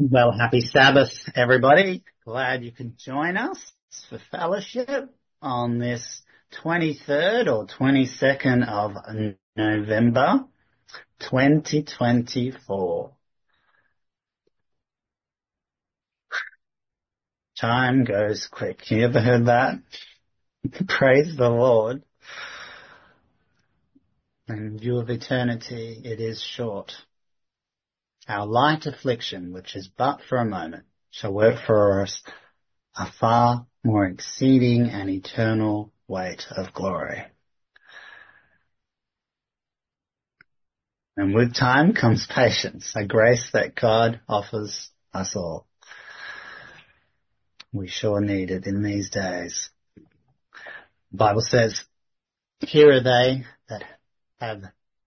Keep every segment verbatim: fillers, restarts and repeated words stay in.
Well, happy Sabbath, everybody. Glad you could join us for fellowship on this twenty-third or twenty-second of November, twenty twenty-four. Time goes quick. You ever heard that? Praise the Lord. In view of eternity, it is short. Our light affliction, which is but for a moment, shall work for us a far more exceeding and eternal weight of glory. And with time comes patience, a grace that God offers us all. We sure need it in these days. The Bible says, here are they that have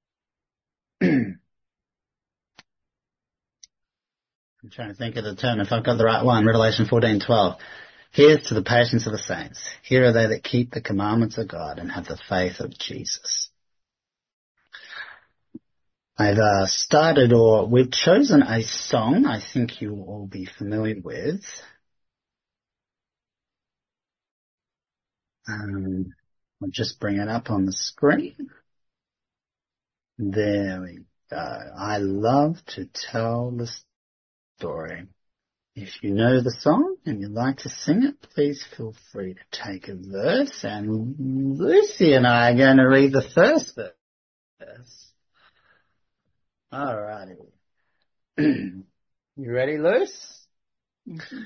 I'm trying to think of the term, if I've got the right one, Revelation fourteen twelve. Here's to the patience of the saints. Here are they that keep the commandments of God and have the faith of Jesus. I've uh, started, or we've chosen a song I think you will all be familiar with. Um, I'll just bring it up on the screen. There we go. I love to tell the story. If you know the song and you'd like to sing it, please feel free to take a verse. And Lucy and I are going to read the first verse. All righty. You ready, Luce? Mm-hmm.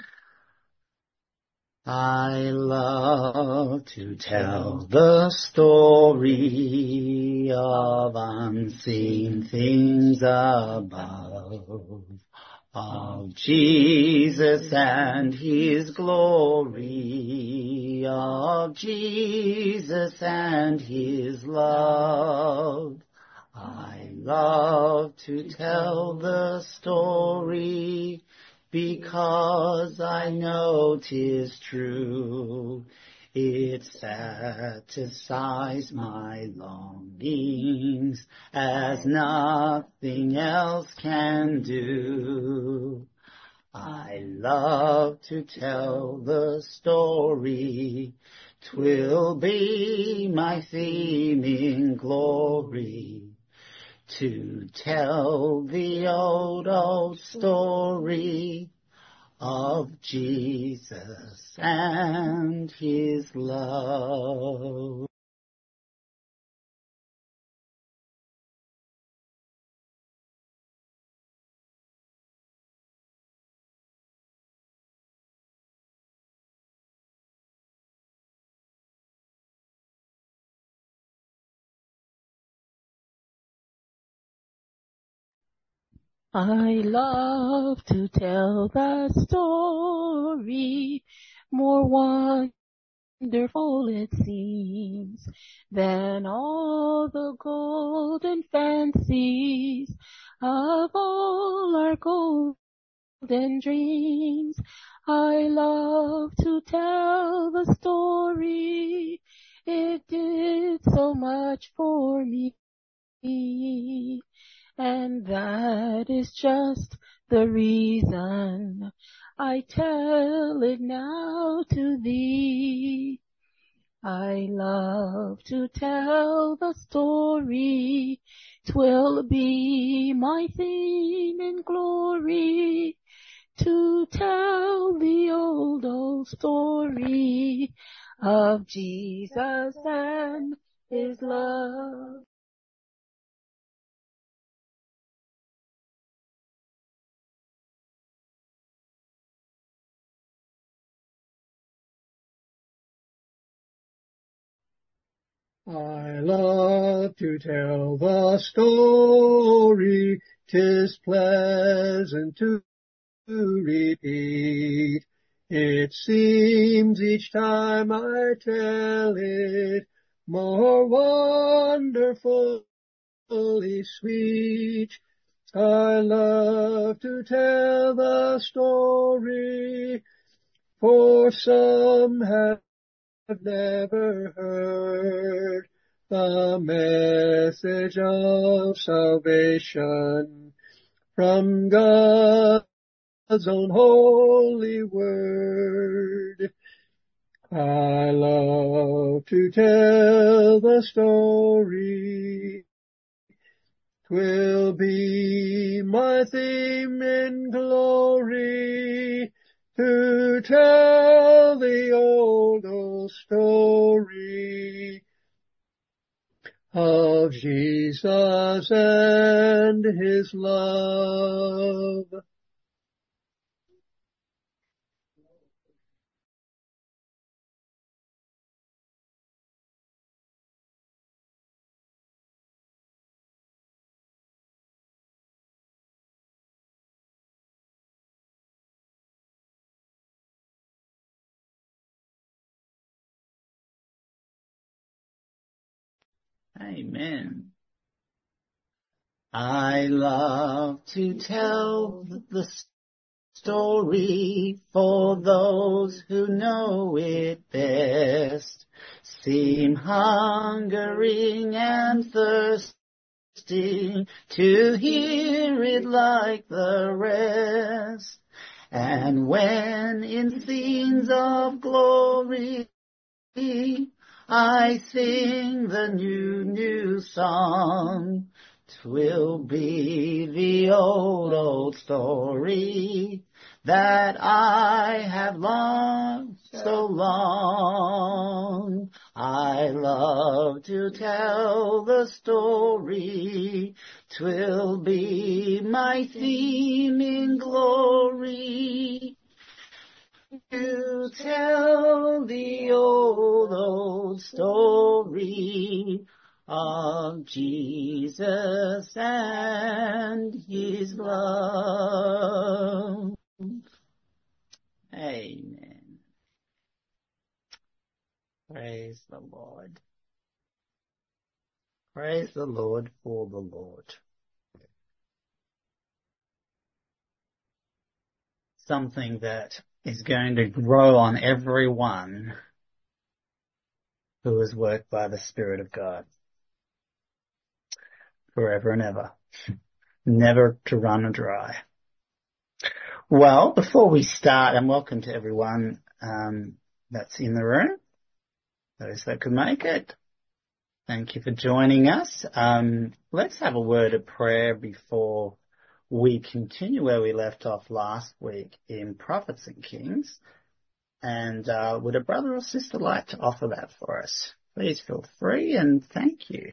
I love to tell the story of unseen things above, of Jesus and His glory, of Jesus and His love. I love to tell the story because I know 'tis true. It satisfies my longings as nothing else can do. I love to tell the story. 'Twill be my theme in glory, to tell the old, old story of Jesus and His love. I love to tell the story, more wonderful it seems than all the golden fancies of all our golden dreams. I love to tell the story, it did so much for me. And that is just the reason I tell it now to thee. I love to tell the story, 'twill be my theme in glory, to tell the old, old story of Jesus and His love. I love to tell the story, 'tis pleasant to repeat. It seems each time I tell it more wonderfully sweet. I love to tell the story, for some have I've never heard the message of salvation from God own holy word. I love to tell the story. 'Twill be my theme in glory to tell the old, old story of Jesus and his love. Amen. I love to tell the story for those who know it best, seem hungering and thirsting to hear it like the rest. And when in scenes of glory I sing the new, new song, 'twill be the old, old story that I have loved so long. I love to tell the story, 'twill be my theme in glory. To tell the old, old story of Jesus and his love. Amen. Praise the Lord. Praise the Lord for the Lord. Something that is going to grow on everyone who is worked by the Spirit of God forever and ever, never to run dry. Well, before we start, and welcome to everyone um, that's in the room, those that could make it. Thank you for joining us. Um, let's have a word of prayer before we continue where we left off last week in Prophets and Kings. And uh, would a brother or sister like to offer that for us? Please feel free, and thank you.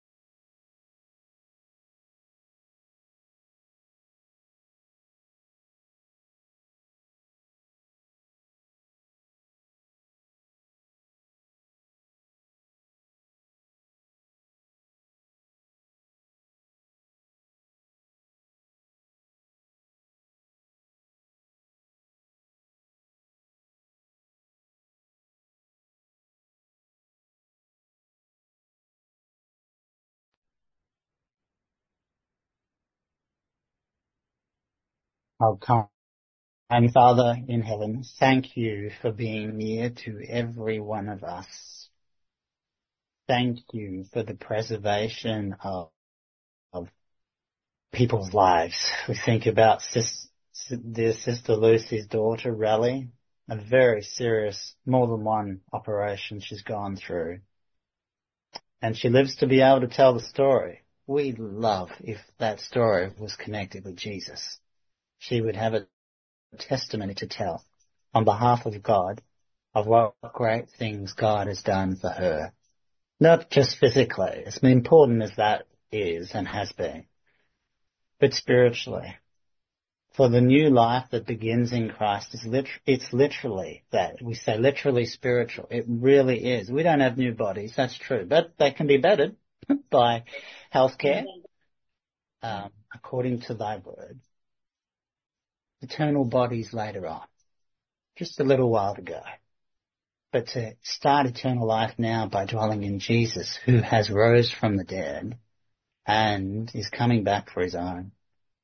Our kind Father in heaven, thank you for being near to every one of us. Thank you for the preservation of, of people's lives. We think about sis, dear Sister Lucy's daughter, Raleigh, a very serious, more than one operation she's gone through. And she lives to be able to tell the story. We'd love if that story was connected with Jesus. She would have a testimony to tell on behalf of God of what great things God has done for her. Not just physically, as important as that is and has been, but spiritually. For the new life that begins in Christ, is lit- it's literally that. We say literally spiritual. It really is. We don't have new bodies, that's true, but they can be bettered by healthcare, um, according to thy word. Eternal bodies later on, just a little while to go. But to start eternal life now by dwelling in Jesus, who has rose from the dead and is coming back for his own,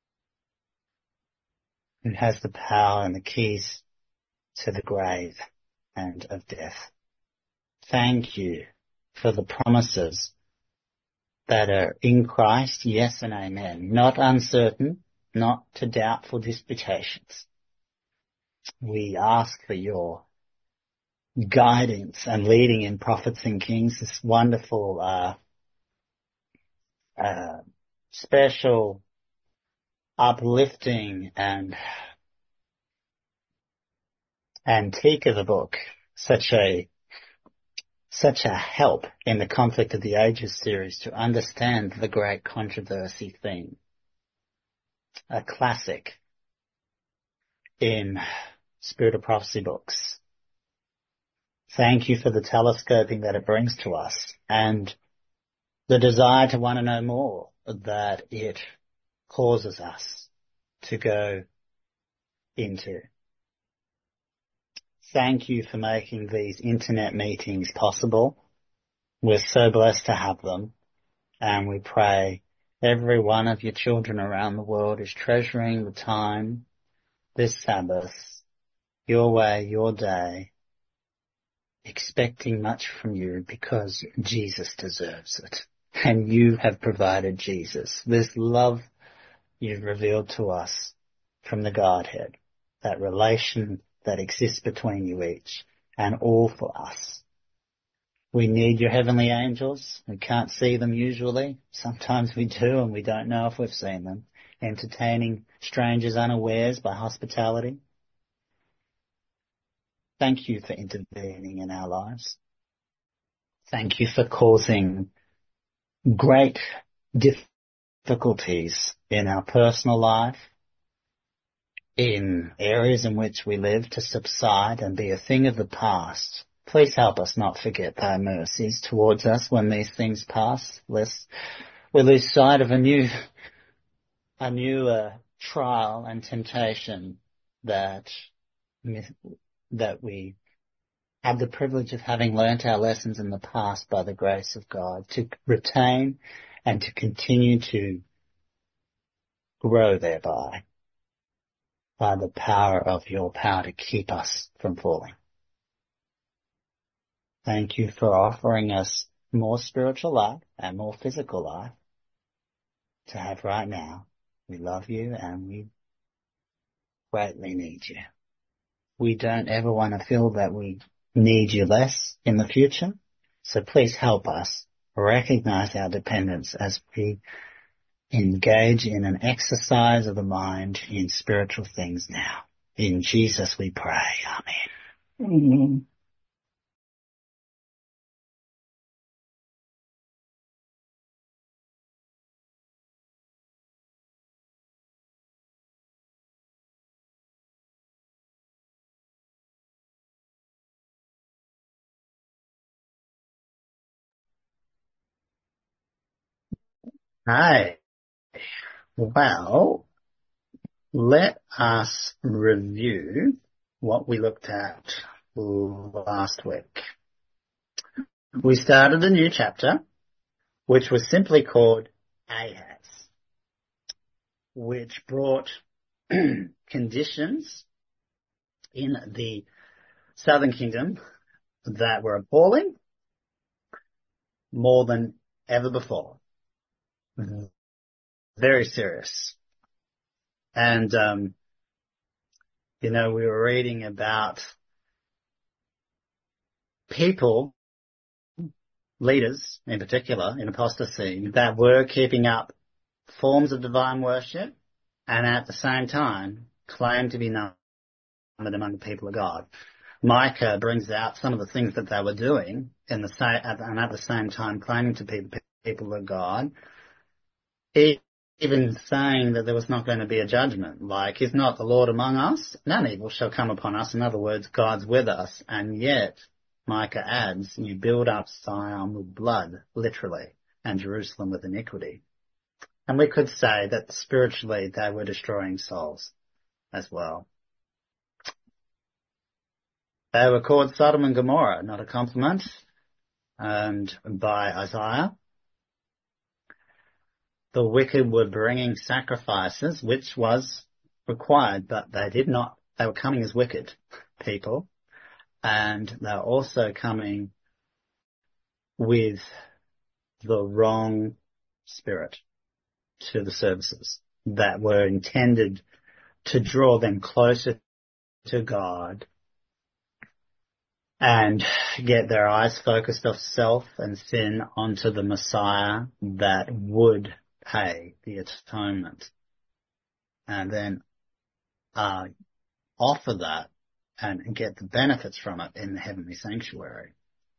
who has the power and the keys to the grave and of death. Thank you for the promises that are in Christ, yes and amen, not uncertain, not to doubtful disputations, We ask for your guidance and leading in Prophets and Kings, this wonderful, uh, uh, special, uplifting and antique of a book. Such a, such a help in the Conflict of the Ages series to understand the great controversy theme. A classic in Spirit of Prophecy books. Thank you for the telescoping that it brings to us and the desire to want to know more that it causes us to go into. Thank you for making these internet meetings possible. We're so blessed to have them, and we pray every one of your children around the world is treasuring the time, this Sabbath, your way, your day, expecting much from you because Jesus deserves it. And you have provided Jesus. This love you've revealed to us from the Godhead, that relation that exists between you each and all for us. We need your heavenly angels. We can't see them usually. Sometimes we do and we don't know if we've seen them. Entertaining strangers unawares by hospitality. Thank you for intervening in our lives. Thank you for causing great difficulties in our personal life, in areas in which we live, to subside and be a thing of the past. Please help us not forget thy mercies towards us when these things pass, lest we lose sight of a new, a new uh, trial and temptation that, that we have the privilege of having learnt our lessons in the past by the grace of God, to retain and to continue to grow thereby, by the power of your power to keep us from falling. Thank you for offering us more spiritual life and more physical life to have right now. We love you and we greatly need you. We don't ever want to feel that we need you less in the future. So please help us recognize our dependence as we engage in an exercise of the mind in spiritual things now. In Jesus we pray. Amen. Amen. Hi. Well, let us review what we looked at last week. We started a new chapter, which was simply called Ahaz, which brought conditions in the southern kingdom that were appalling more than ever before. Very serious. And, um, you know, we were reading about people, leaders in particular, in apostasy, that were keeping up forms of divine worship and at the same time claimed to be numbered among the people of God. Micah brings out some of the things that they were doing in the same, and at the same time claiming to be the people of God, even saying that there was not going to be a judgment, like, is not the Lord among us? None evil shall come upon us. In other words, God's with us. And yet, Micah adds, you build up Zion with blood, literally, and Jerusalem with iniquity. And we could say that spiritually they were destroying souls as well. They were called Sodom and Gomorrah, not a compliment, and by Isaiah. The wicked were bringing sacrifices, which was required, but they did not, they were coming as wicked people, and they were also coming with the wrong spirit to the services that were intended to draw them closer to God and get their eyes focused off self and sin onto the Messiah that would pay the atonement, and then uh, offer that and get the benefits from it in the heavenly sanctuary.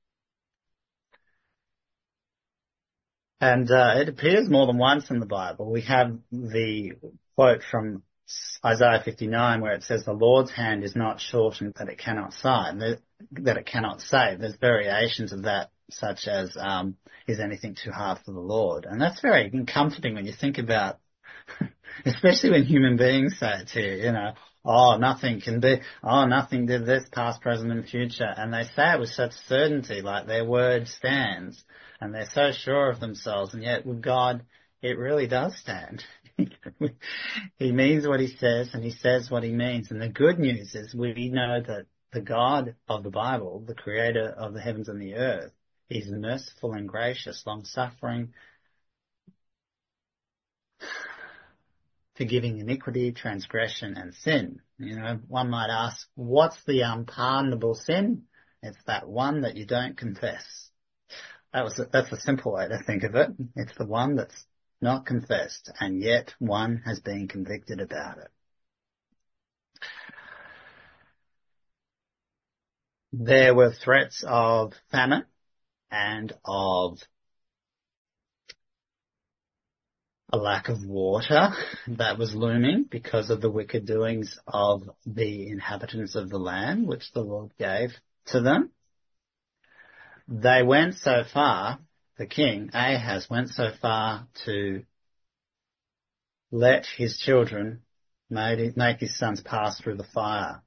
And uh, it appears more than once in the Bible. We have the quote from Isaiah fifty-nine where it says, "The Lord's hand is not shortened that it cannot save." That it cannot save. There's variations of that, such as, um, "Is anything too hard for the Lord?" And that's very comforting when you think about, especially when human beings say it to you, you know, "Oh, nothing can be, oh, nothing did this, past, present, and future." And they say it with such certainty, like their word stands, and they're so sure of themselves, and yet with God, it really does stand. He means what he says, and he says what he means. And the good news is we know that the God of the Bible, the creator of the heavens and the earth, is merciful and gracious, long-suffering, forgiving iniquity, transgression, and sin. You know, one might ask, what's the unpardonable sin? It's that one that you don't confess. That was a, that's a simple way to think of it. It's the one that's not confessed, and yet one has been convicted about it. There were threats of famine and of a lack of water that was looming because of the wicked doings of the inhabitants of the land, which the Lord gave to them. They went so far, the king, Ahaz, went so far to let his children make his sons pass through the fire.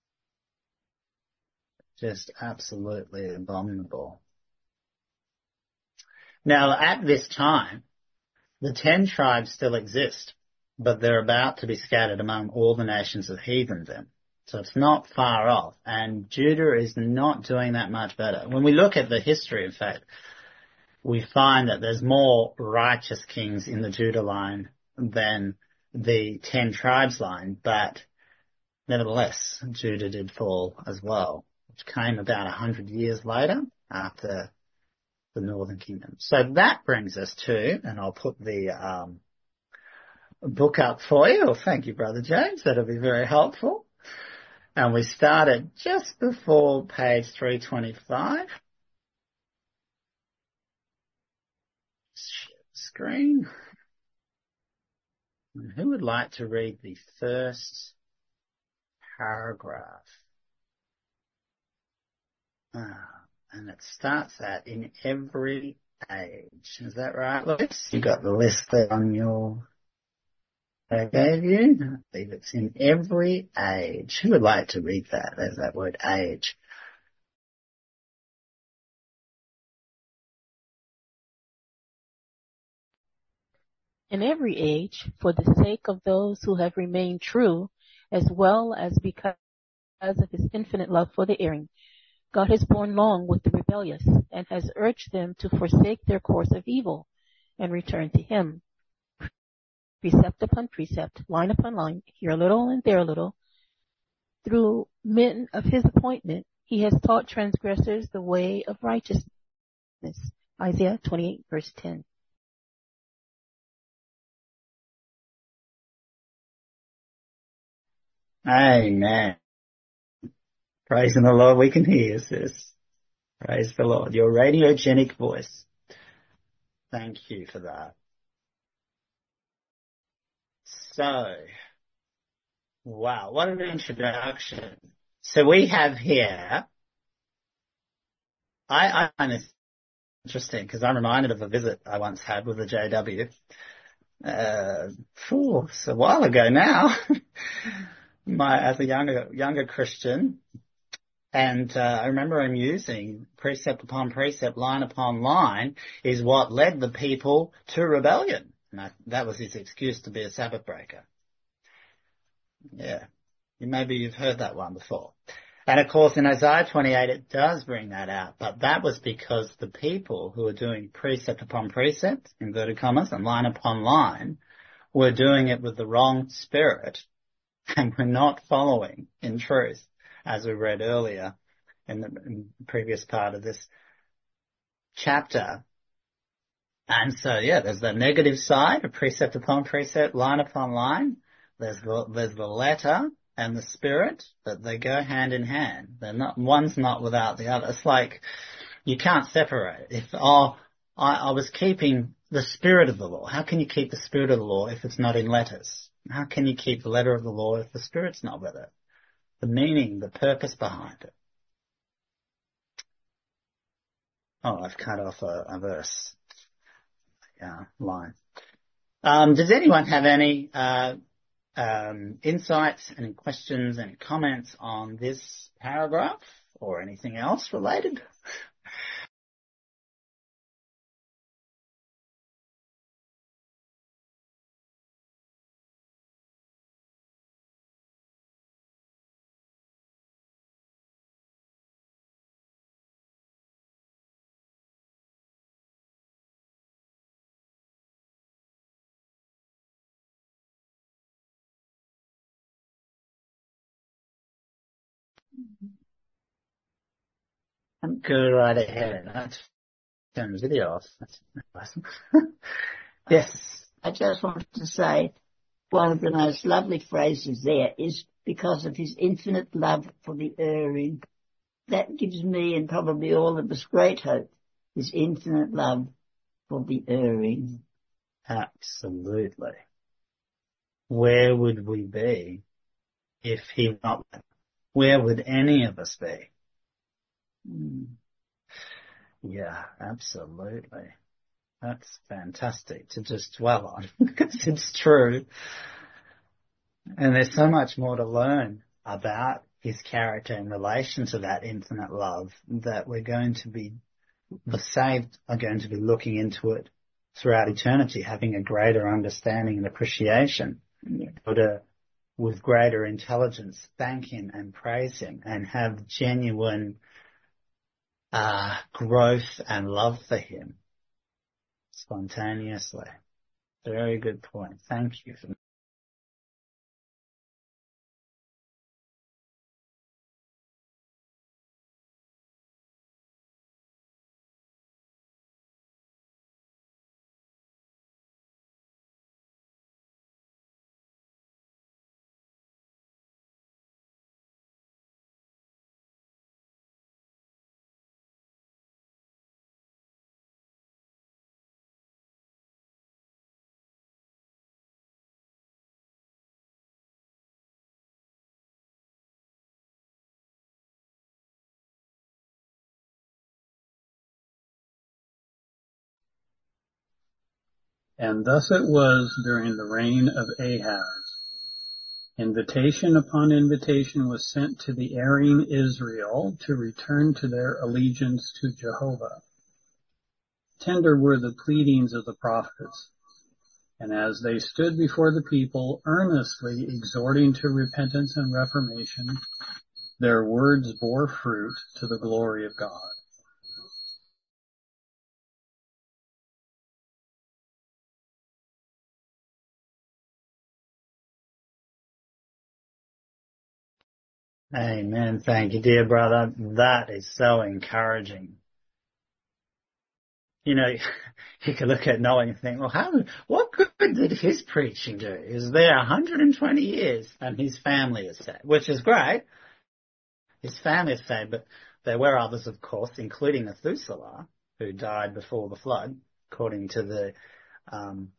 Just absolutely abominable. Now, at this time, the ten tribes still exist, but they're about to be scattered among all the nations of heathendom. So it's not far off, and Judah is not doing that much better. When we look at the history, in fact, we find that there's more righteous kings in the Judah line than the ten tribes line, but nevertheless, Judah did fall as well, which came about a hundred years later after the northern kingdom. So that brings us to, and I'll put the um, book up for you. Well, thank you, Brother James. That'll be very helpful. And we started just before page three twenty-five. Share the screen. And who would like to read the first paragraph? Ah, and it starts at "in every age." Is that right, Lewis? You got the list there on your... I gave you. I believe it's "in every age." Who would like to read that? There's that word age. In every age, for the sake of those who have remained true, as well as because of his infinite love for the erring, God has borne long with the rebellious, and has urged them to forsake their course of evil, and return to him. Precept upon precept, line upon line, here a little and there a little. Through men of his appointment, he has taught transgressors the way of righteousness. Isaiah twenty-eight, verse ten. Amen. Praising the Lord, we can hear you, sis. Praise the Lord. Your radiogenic voice. Thank you for that. So, wow, what an introduction. So we have here, I, I find this interesting because I'm reminded of a visit I once had with the J W. Uh, phew, it's a while ago now. My, as a younger, younger Christian. And uh, I remember him using precept upon precept, line upon line, is what led the people to rebellion. And I, that was his excuse to be a Sabbath breaker. Yeah, maybe you've heard that one before. And of course in Isaiah twenty-eight it does bring that out, but that was because the people who were doing precept upon precept, inverted commas, and line upon line, were doing it with the wrong spirit and we're not following in truth, as we read earlier in the, in the previous part of this chapter. And so, yeah, there's the negative side, a precept upon precept, line upon line. There's the, there's the letter and the spirit, but they go hand in hand. They're not, one's not without the other. It's like you can't separate. If, oh, I, I was keeping the spirit of the law. How can you keep the spirit of the law if it's not in letters? How can you keep the letter of the law if the spirit's not with it? The meaning, the purpose behind it. Oh, I've cut off a, a verse. Yeah, line. Um, does anyone have any uh, um, insights, any questions, any comments on this paragraph or anything else related? Go right ahead. Let's turn the video off. That's awesome. Yes. I just wanted to say one of the most lovely phrases there is because of his infinite love for the erring. That gives me and probably all of us great hope, his infinite love for the erring. Absolutely. Where would we be if he were not there? Where would any of us be? Mm. Yeah, absolutely. That's fantastic to just dwell on because it's true. And there's so much more to learn about his character in relation to that infinite love that we're going to be, the saved are going to be looking into it throughout eternity, having a greater understanding and appreciation, Yeah. to, with greater intelligence, thank him and praise him and have genuine uh, growth and love for him spontaneously. Very good point. Thank you for And thus it was during the reign of Ahaz. Invitation upon invitation was sent to the erring Israel to return to their allegiance to Jehovah. Tender were the pleadings of the prophets, and as they stood before the people, earnestly exhorting to repentance and reformation, their words bore fruit to the glory of God. Amen. Thank you, dear brother. That is so encouraging. You know, you can look at Noah and think, well, how, what good did his preaching do? He was there one hundred twenty years and his family is saved, which is great. His family is saved, but there were others, of course, including Methuselah, who died before the flood, according to the, um,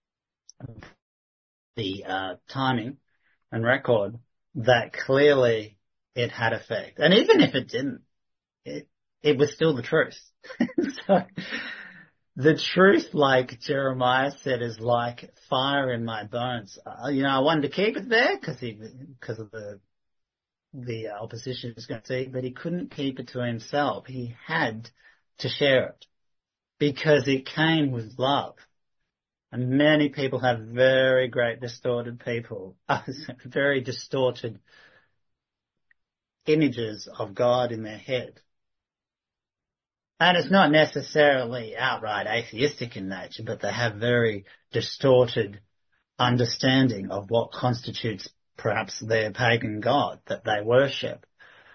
the, uh, timing and record, that clearly it had effect. And even if it didn't, it, it was still the truth. So, the truth, like Jeremiah said, is like fire in my bones. Uh, you know, I wanted to keep it there because he, because of the, the uh, opposition he was going to see, but he couldn't keep it to himself. He had to share it because it came with love. And many people have very great distorted people, very distorted images of God in their head. And it's not necessarily outright atheistic in nature, but they have very distorted understanding of what constitutes perhaps their pagan god that they worship.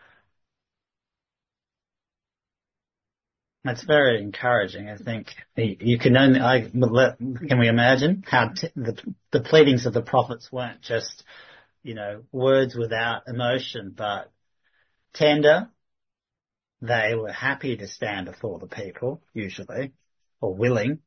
That's very encouraging. I think you can only, I, can we imagine how t- the, the pleadings of the prophets weren't just, you know, words without emotion, but tender. They were happy to stand before the people, usually, or willing,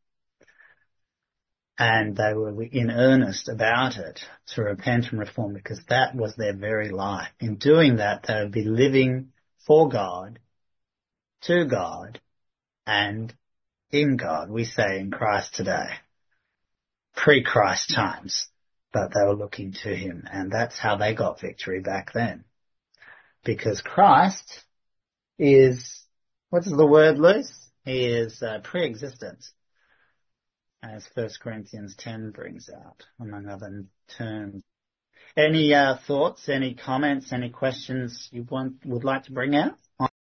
and they were in earnest about it to repent and reform, because that was their very life. In doing that, they would be living for God, to God, and in God. We say in Christ today, pre-Christ times, but they were looking to him, and that's how they got victory back then. Because Christ is, what's the word, Luce? He is uh, pre-existent, as First Corinthians ten brings out, among other terms. Any uh, thoughts, any comments, any questions you want would like to bring out?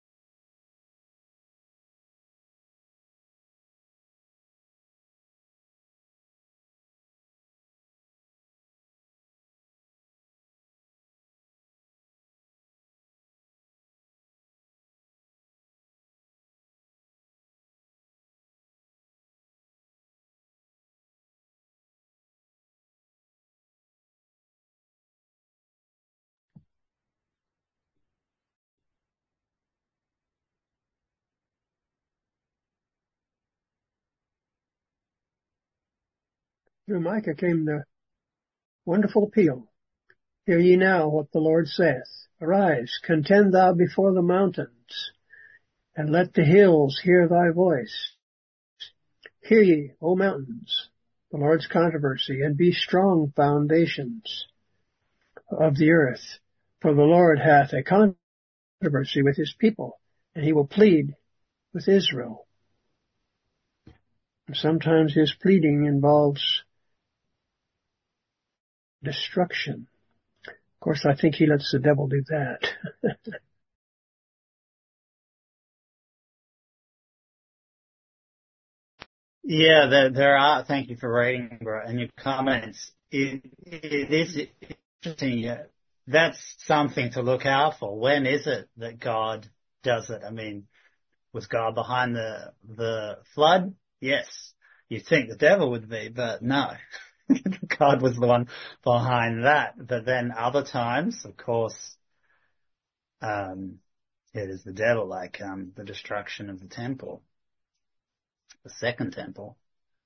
Through Micah came the wonderful appeal. Hear ye now what the Lord saith. Arise, contend thou before the mountains, and let the hills hear thy voice. Hear ye, O mountains, the Lord's controversy, and be strong foundations of the earth. For the Lord hath a controversy with his people, and he will plead with Israel. And sometimes his pleading involves destruction. Of course, I think he lets the devil do that. Yeah, there, there are. Thank you for reading, bro, and your comments. It, it is interesting. Yeah, that's something to look out for. When is it that God does it? I mean, was God behind the the flood? Yes. You'd think the devil would be, but no. God was the one behind that. But then other times, of course, um, it is the devil, like um, the destruction of the temple, the second temple,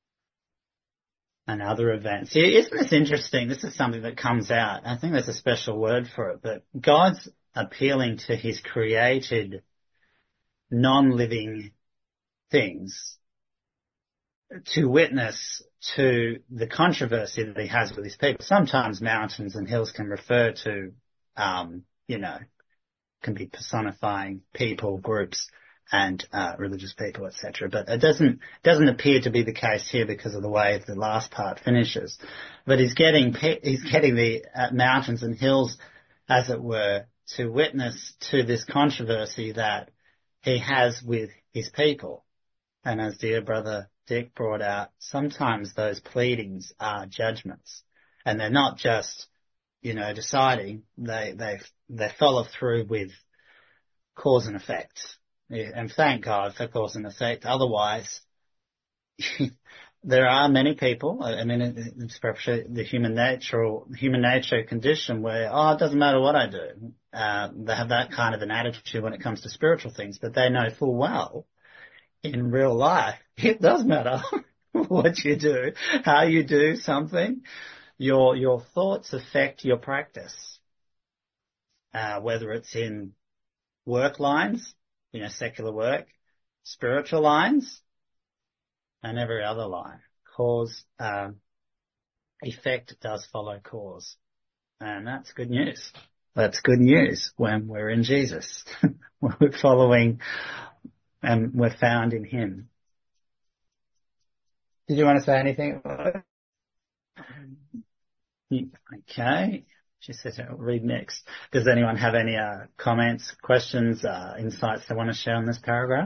and other events. See, isn't this interesting? This is something that comes out. I think there's a special word for it, but God's appealing to his created, non-living things to witness to the controversy that he has with his people. Sometimes mountains and hills can refer to, um, you know, can be personifying people, groups, and uh, religious people, et cetera. But it doesn't doesn't appear to be the case here because of the way the last part finishes. But he's getting he's getting the uh, mountains and hills, as it were, to witness to this controversy that he has with his people. And as dear brother Dick brought out, sometimes those pleadings are judgments, and they're not just, you know, deciding. They they they follow through with cause and effect. And thank God for cause and effect. Otherwise, there are many people, I mean, it's perhaps the human nature or human nature condition where, oh, it doesn't matter what I do. Uh, they have that kind of an attitude when it comes to spiritual things, but they know full well in real life, it does matter what you do, how you do something. Your, your thoughts affect your practice, uh, whether it's in work lines, you know, secular work, spiritual lines, and every other line. Cause, um, effect does follow cause. And that's good news. That's good news when we're in Jesus. We're following and we're found in him. Did you want to say anything? Okay. She says, I'll read next. Does anyone have any uh, comments, questions, uh, insights they want to share on this paragraph?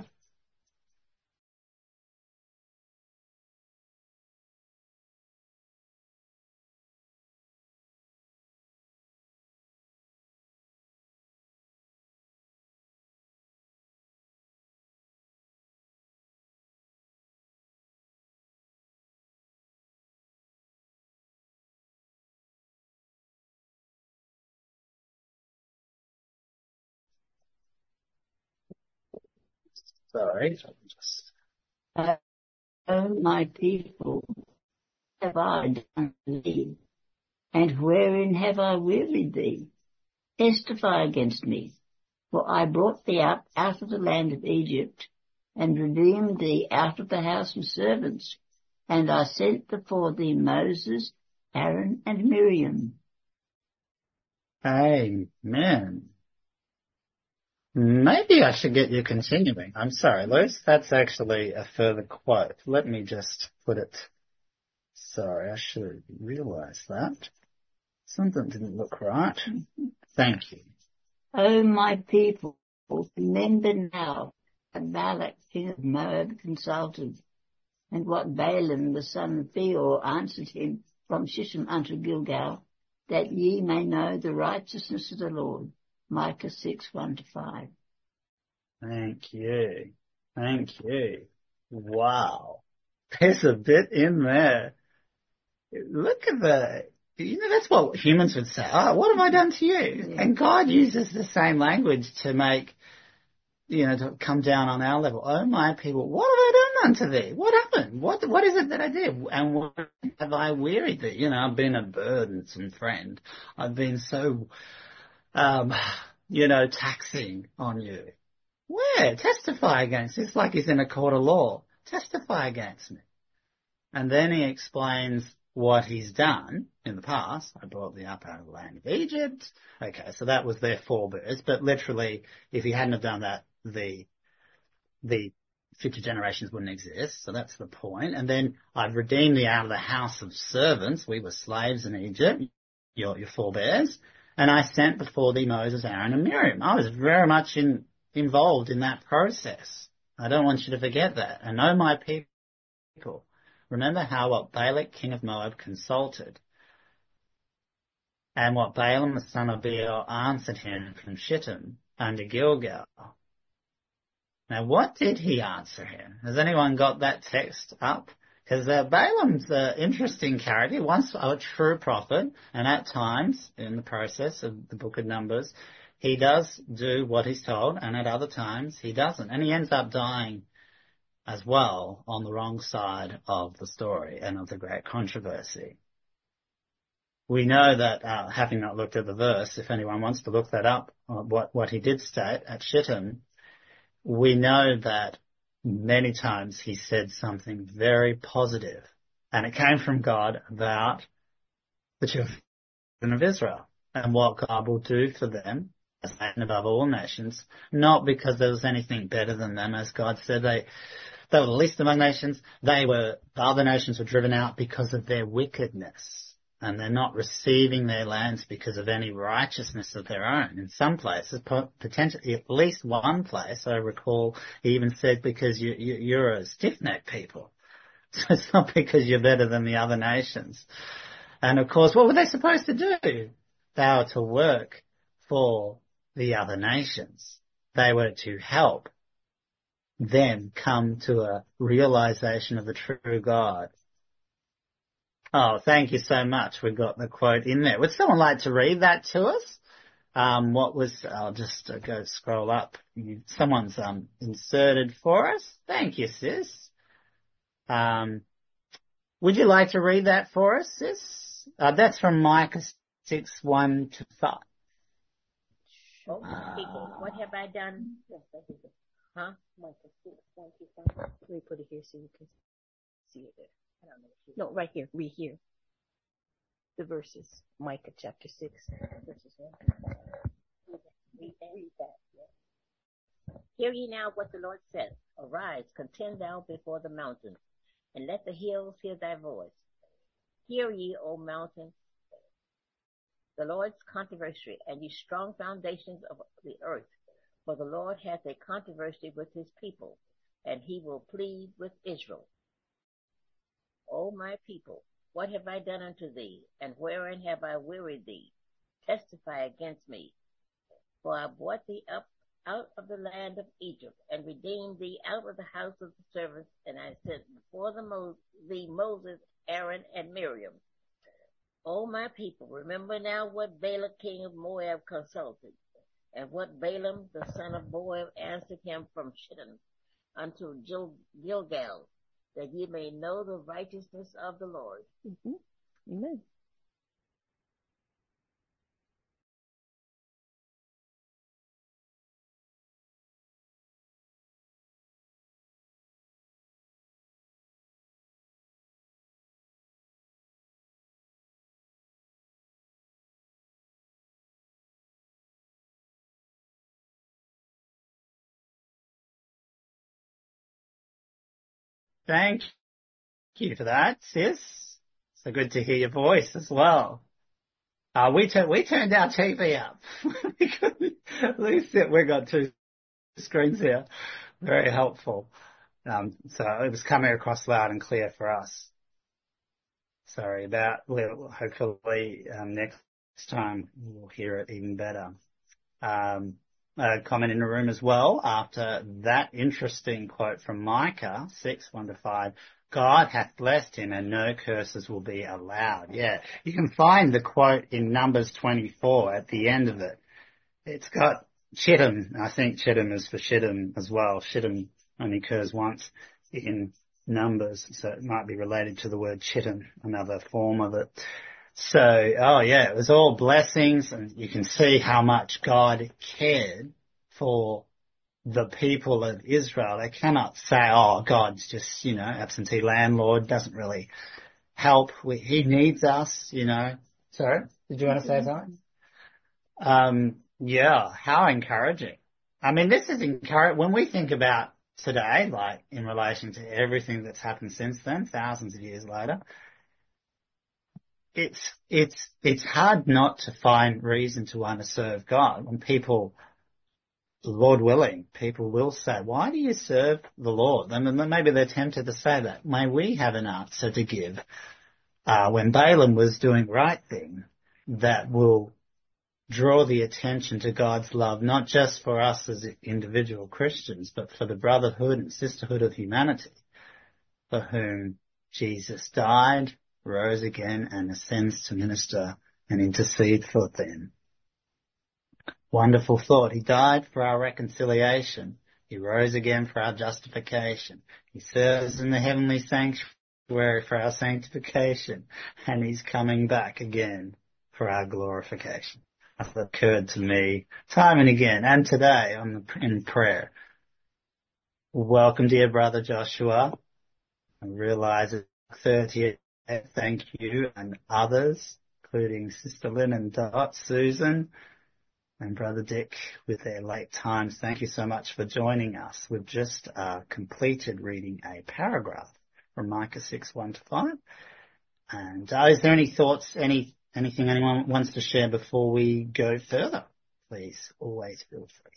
Sorry, just... O my people, have I done to thee? And wherein have I wearied thee? Testify against me. For I brought thee up out of the land of Egypt, and redeemed thee out of the house of servants. And I sent before thee Moses, Aaron, and Miriam. Amen. Maybe I should get you continuing. I'm sorry, Luce. That's actually a further quote. Let me just put it. Sorry, I should have realized that. Something didn't look right. Thank you. O my people, remember now that Balak, king of Moab, consulted, and what Balaam, the son of Beor, answered him from Shittim unto Gilgal, that ye may know the righteousness of the Lord. Micah six, one to five. Thank you. Thank you. Wow. There's a bit in there. Look at the, you know, that's what humans would say. Oh, what have I done to you? Yeah. And God uses the same language to make, you know, to come down on our level. Oh, my people, what have I done unto thee? What happened? What, what is it that I did? And what have I wearied thee? You know, I've been a burdensome friend. I've been so, um, you know, taxing on you. Where? Testify against. It's like he's in a court of law. Testify against me. And then he explains what he's done in the past. I brought thee up out of the land of Egypt. Okay, so that was their forebears. But literally, if he hadn't have done that, the the future generations wouldn't exist. So that's the point. And then I've redeemed thee out of the house of servants. We were slaves in Egypt, your, your forebears. And I sent before thee Moses, Aaron, and Miriam. I was very much in, involved in that process. I don't want you to forget that. And know my people. Remember how what Balak, king of Moab, consulted, and what Balaam, the son of Beor, answered him from Shittim unto Gilgal. Now, what did he answer him? Has anyone got that text up? Because uh, Balaam's an interesting character, once a true prophet, and at times, in the process of the book of Numbers, he does do what he's told, and at other times he doesn't. And he ends up dying as well on the wrong side of the story and of the great controversy. We know that, uh, having not looked at the verse, if anyone wants to look that up, uh, what, what he did state at Shittim, we know that many times he said something very positive, and it came from God about the children of Israel and what God will do for them as a nation above all nations, not because there was anything better than them. As God said, they They were the least among nations. They were, the other nations were driven out because of their wickedness. And they're not receiving their lands because of any righteousness of their own. In some places, potentially, at least one place, I recall, he even said, because you, you, you're a stiff-necked people. So it's not because you're better than the other nations. And of course, what were they supposed to do? They were to work for the other nations. They were to help them come to a realization of the true God. Oh, thank you so much. We've got the quote in there. Would someone like to read that to us? Um, what was, I'll just uh, go scroll up. Someone's um, inserted for us. Thank you, sis. Um, would you like to read that for us, sis? Uh, that's from Micah six, one to five. Oh, Uh, people, what have I done? Huh? Micah six, one to five. Let me put it here so you can see it there. I don't know. No, right here. Read here. The verses. Micah chapter six, verses one to five. Read that. Read that. Yeah. Hear ye now what the Lord saith. Arise, contend thou before the mountains, and let the hills hear thy voice. Hear ye, O mountains, the Lord's controversy, and ye strong foundations of the earth. For the Lord hath a controversy with his people, and he will plead with Israel. O my people, what have I done unto thee, and wherein have I wearied thee? Testify against me. For I brought thee up out of the land of Egypt, and redeemed thee out of the house of the servants, and I sent before the Mo- thee Moses, Aaron, and Miriam. O my people, remember now what Balak king of Moab consulted, and what Balaam the son of Beor answered him from Shittim unto Gil- Gilgal, that ye may know the righteousness of the Lord. Mm-hmm. Amen. Thank you for that, sis. So good to hear your voice as well. Uh, we, tur- we turned our T V up. We couldn't- At least it, we got two screens here. Very helpful. Um, so it was coming across loud and clear for us. Sorry about, we'll, hopefully um, next time we'll hear it even better. Um, a comment in the room as well after that interesting quote from Micah six, one to five. God hath blessed him and no curses will be allowed. Yeah, you can find the quote in Numbers twenty-four at the end of it. It's got Shittim. I think Shittim is for Shittim as well. Shittim only occurs once in Numbers, so it might be related to the word Shittim, another form of it. So, oh yeah, it was all blessings, and you can see how much God cared for the people of Israel. They cannot say, oh, God's just, you know, absentee landlord, doesn't really help. We, he needs us, you know. Sorry, did you want to say something? Um, yeah, how encouraging. I mean, this is encouraging. When we think about today, like in relation to everything that's happened since then, thousands of years later, it's, it's, it's hard not to find reason to want to serve God. When people, Lord willing, people will say, why do you serve the Lord? And then maybe they're tempted to say that. May we have an answer to give, uh, when Balaam was doing the right thing that will draw the attention to God's love, not just for us as individual Christians, but for the brotherhood and sisterhood of humanity, for whom Jesus died, rose again, and ascends to minister and intercede for them. Wonderful thought. He died for our reconciliation. He rose again for our justification. He serves in the heavenly sanctuary for our sanctification. And he's coming back again for our glorification. That's occurred to me time and again, and today on the, in prayer. Welcome, dear brother Joshua. I realize it's thirty. Thank you, and others, including Sister Lynn and Dot, Susan, and Brother Dick with their late times. Thank you so much for joining us. We've just uh, completed reading a paragraph from Micah six, one to five. And uh, is there any thoughts, any anything anyone wants to share before we go further? Please, always feel free.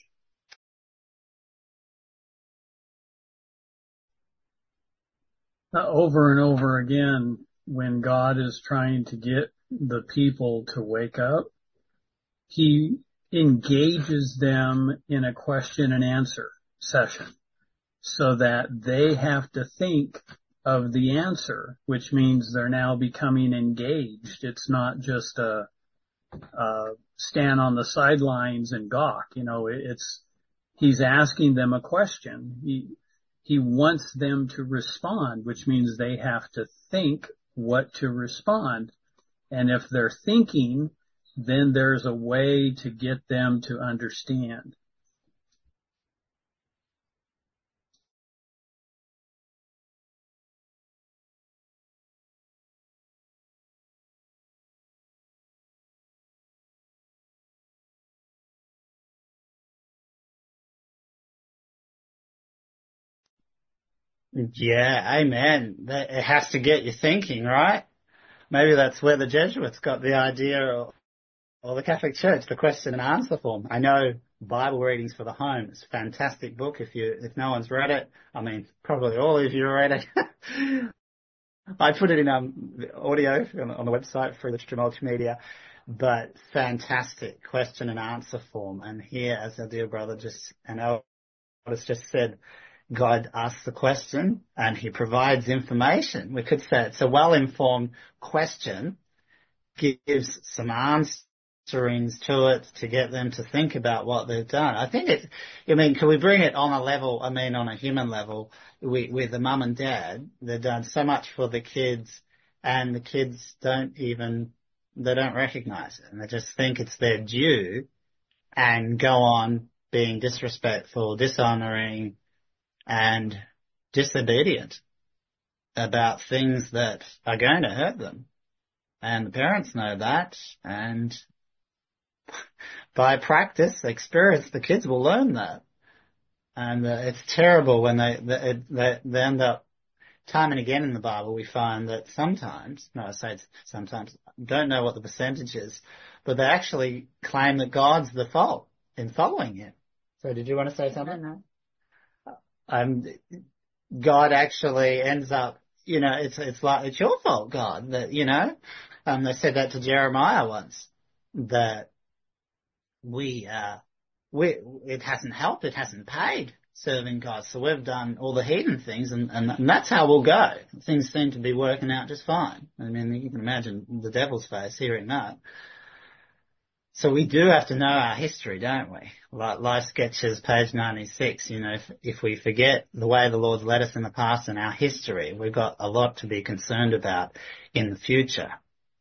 Uh, over and over again, when God is trying to get the people to wake up, he engages them in a question and answer session so that they have to think of the answer, which means they're now becoming engaged. It's not just a, a stand on the sidelines and gawk. You know, it's, he's asking them a question. He, he wants them to respond, which means they have to think what to respond. And if they're thinking, then there's a way to get them to understand. Yeah, amen. It has to get you thinking, right? Maybe that's where the Jesuits got the idea, or, or the Catholic Church, the question and answer form. I know Bible Readings for the Home. It's a fantastic book. If you, if no one's read it, I mean, probably all of you read it. I put it in um, audio on the website for Literature Multimedia, but fantastic question and answer form. And here, as our dear brother just, and Elvis just said, God asks the question and he provides information. We could say it's a well-informed question, gives some answers answerings to it to get them to think about what they've done. I think it, I mean, can we bring it on a level, I mean, on a human level, we, with the mum and dad, they've done so much for the kids and the kids don't even, they don't recognize it and they just think it's their due and go on being disrespectful, dishonoring and disobedient about things that are going to hurt them. And the parents know that, and by practice, experience, the kids will learn that. And uh, it's terrible when they, they, they, they end up, time and again in the Bible, we find that sometimes, no, I say it's sometimes, don't know what the percentage is, but they actually claim that God's the fault in following him. So did you want to say something? No, no. Um, God actually ends up, you know, it's, it's like, it's your fault, God, that, you know, um, they said that to Jeremiah once, that we, uh, we, it hasn't helped, it hasn't paid serving God. So we've done all the heathen things and, and, and that's how we'll go. Things seem to be working out just fine. I mean, you can imagine the devil's face hearing that. So we do have to know our history, don't we? Like Life Sketches, page ninety-six, you know, if, if we forget the way the Lord's led us in the past and our history, we've got a lot to be concerned about in the future.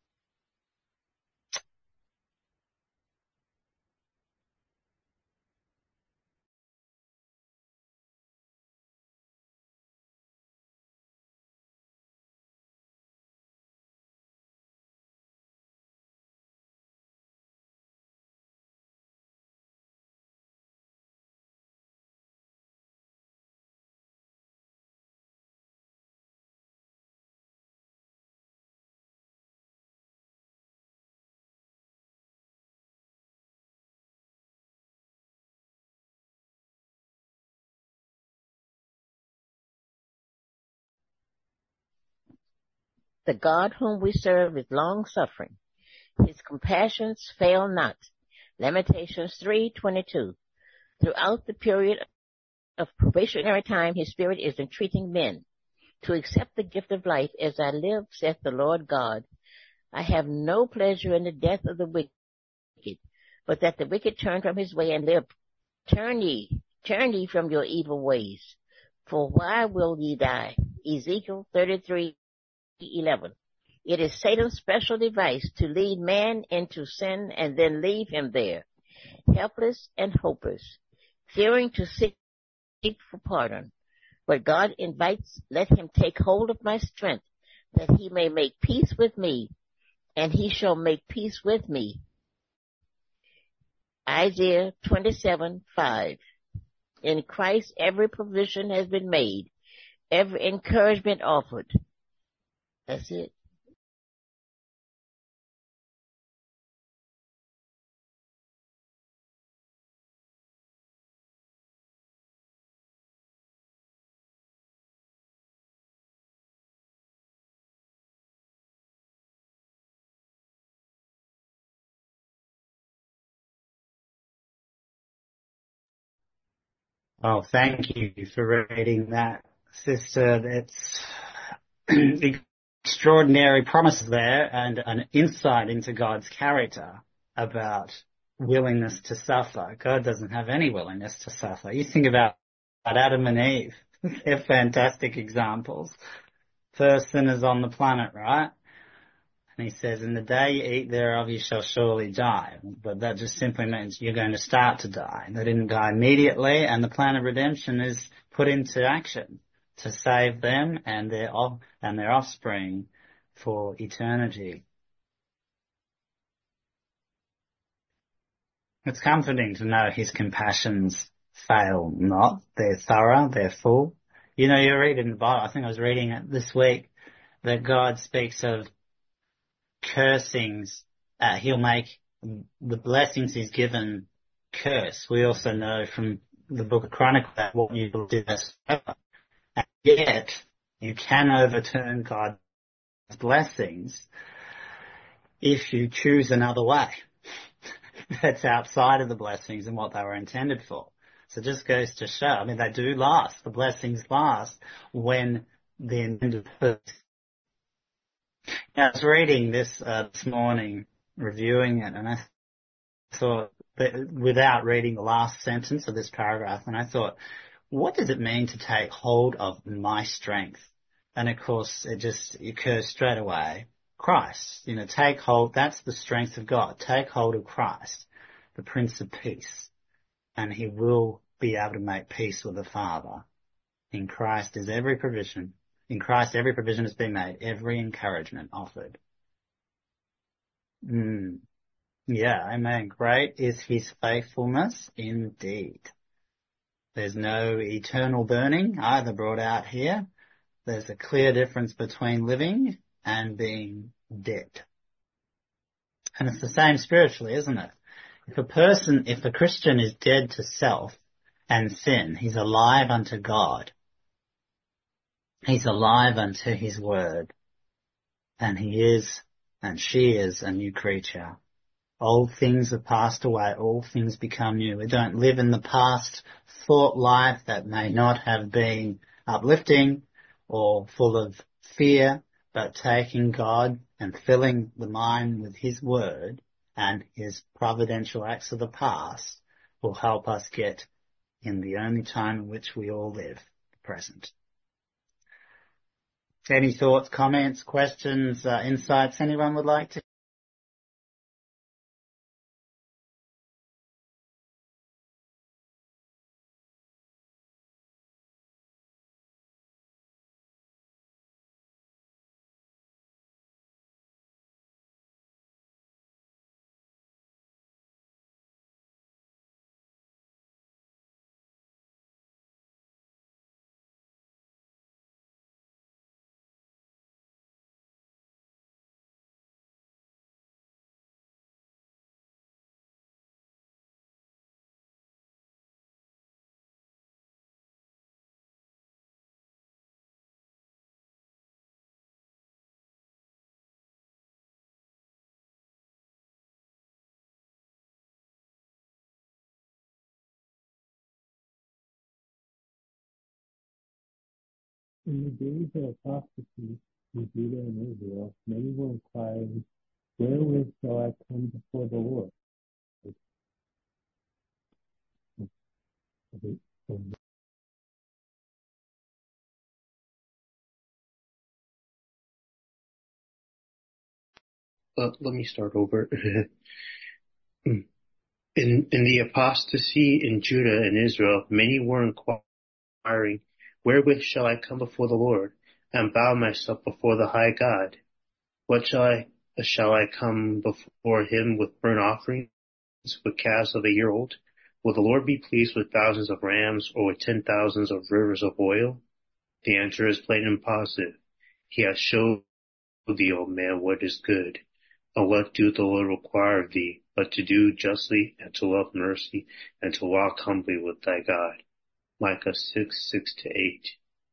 The God whom we serve is long-suffering. His compassions fail not. Lamentations three twenty-two. Throughout the period of probationary time, his spirit is entreating men to accept the gift of life. As I live, saith the Lord God, I have no pleasure in the death of the wicked, but that the wicked turn from his way and live. Turn ye, turn ye from your evil ways. For why will ye die? Ezekiel thirty-three eleven. It is Satan's special device to lead man into sin and then leave him there, helpless and hopeless, fearing to seek for pardon. But God invites, let him take hold of my strength, that he may make peace with me, and he shall make peace with me. Isaiah twenty-seven five. In Christ every provision has been made, every encouragement offered. That's it. Oh, thank you for reading that, sister. It's extraordinary promises there and an insight into God's character about willingness to suffer. God doesn't have any willingness to suffer. You think about Adam and Eve. They're fantastic examples. First sinners on the planet, right? And he says, in the day you eat thereof, you shall surely die. But that just simply means you're going to start to die. They didn't die immediately, and the plan of redemption is put into action to save them and their and their offspring for eternity. It's comforting to know his compassions fail not. They're thorough, they're full. You know, you read in the Bible, I think I was reading it this week, that God speaks of cursings, uh, he'll make the blessings he's given curse. We also know from the book of Chronicles that what you will do is forever. And yet, you can overturn God's blessings if you choose another way that's outside of the blessings and what they were intended for. So it just goes to show, I mean, they do last. The blessings last when the intended purpose. I was reading this uh, this morning, reviewing it, and I thought, that without reading the last sentence of this paragraph, and I thought, what does it mean to take hold of my strength? And of course, it just occurs straight away. Christ, you know, take hold, that's the strength of God. Take hold of Christ, the Prince of Peace, and he will be able to make peace with the Father. In Christ is every provision. In Christ, every provision has been made, every encouragement offered. Mm. Yeah, amen. Great is his faithfulness indeed. There's no eternal burning either brought out here. There's a clear difference between living and being dead. And it's the same spiritually, isn't it? If a person, if a Christian is dead to self and sin, he's alive unto God. He's alive unto his word. And he is, and she is a new creature. Old things have passed away, all things become new. We don't live in the past thought life that may not have been uplifting or full of fear, but taking God and filling the mind with his word and his providential acts of the past will help us get in the only time in which we all live, the present. Any thoughts, comments, questions, uh, insights anyone would like to? In the days of apostasy in Judah and Israel, many were inquiring, wherewith shall I come before the Lord? Uh, let me start over. in, in the apostasy in Judah and Israel, many were inquiring, wherewith shall I come before the Lord, and bow myself before the high God? What shall I, shall I come before him with burnt offerings, with calves of a year old? Will the Lord be pleased with thousands of rams, or with ten thousands of rivers of oil? The answer is plain and positive. He has showed thee, O man, what is good. And what doth the Lord require of thee, but to do justly, and to love mercy, and to walk humbly with thy God? Micah six, six to eight.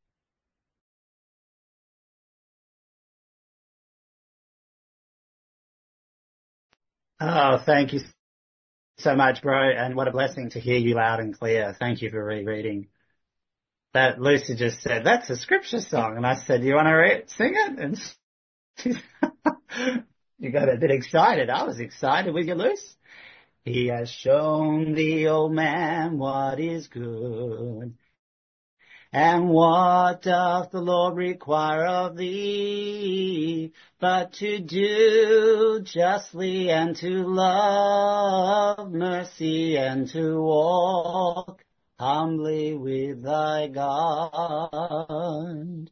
Oh, thank you so much, bro, and what a blessing to hear you loud and clear. Thank you for rereading. That Lucy just said, that's a scripture song, and I said, you want to re- sing it? And she, you got a bit excited. I was excited with you, Luce. He has shown thee, O man, what is good. And what doth the Lord require of thee, but to do justly, and to love mercy, and to walk humbly with thy God.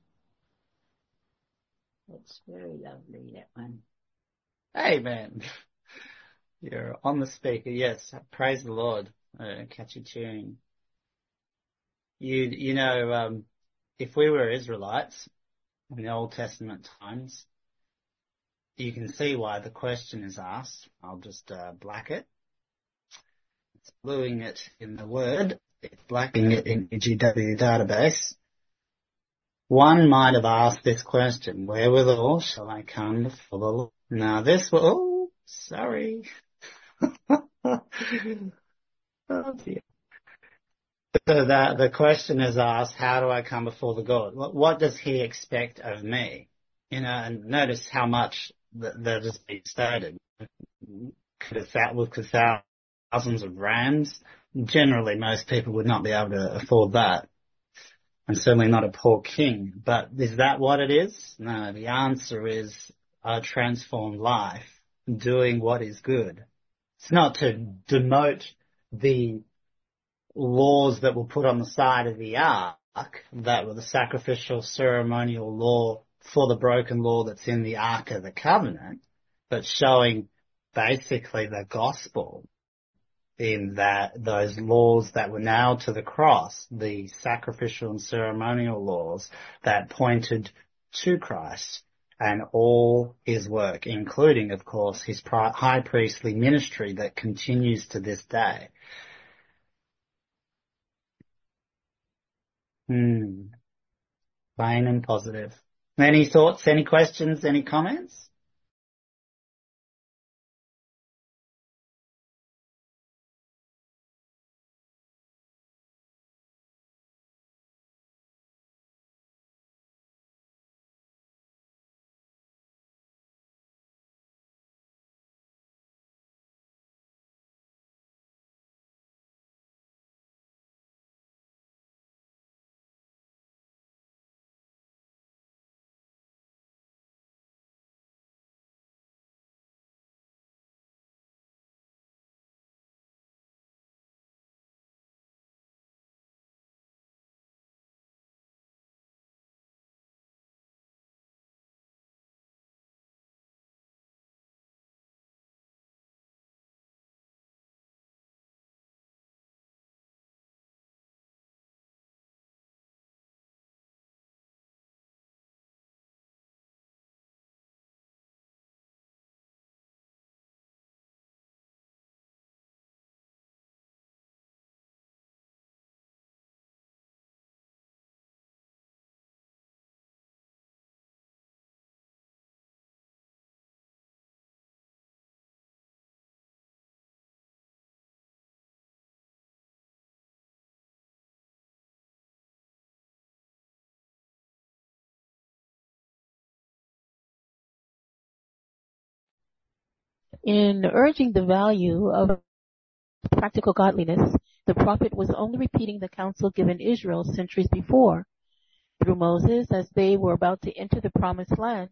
That's very lovely, that one. Amen. You're on the speaker. Yes, praise the Lord. Uh, catchy tune. You, you know, um, if we were Israelites in the Old Testament times, you can see why the question is asked. I'll just uh, black it. It's bluing it in the Word. It's blacking it in the G W database. One might have asked this question, wherewithal shall I come before the Lord? Now this will, oh, sorry. Oh dear. So that the question is asked, how do I come before the God? What, what does he expect of me? You know, and notice how much that, that is being stated. Could a, with a thousands of rams. Generally, most people would not be able to afford that. And certainly not a poor king. But is that what it is? No, the answer is a transformed life, doing what is good. It's not to demote the laws that were put on the side of the ark, that were the sacrificial ceremonial law for the broken law that's in the Ark of the Covenant, but showing basically the gospel in that those laws that were nailed to the cross, the sacrificial and ceremonial laws that pointed to Christ and all his work, including, of course, his high priestly ministry that continues to this day. Hmm. Plain and positive. Any thoughts, any questions, any comments? In urging the value of practical godliness, the prophet was only repeating the counsel given Israel centuries before through Moses as they were about to enter the promised land.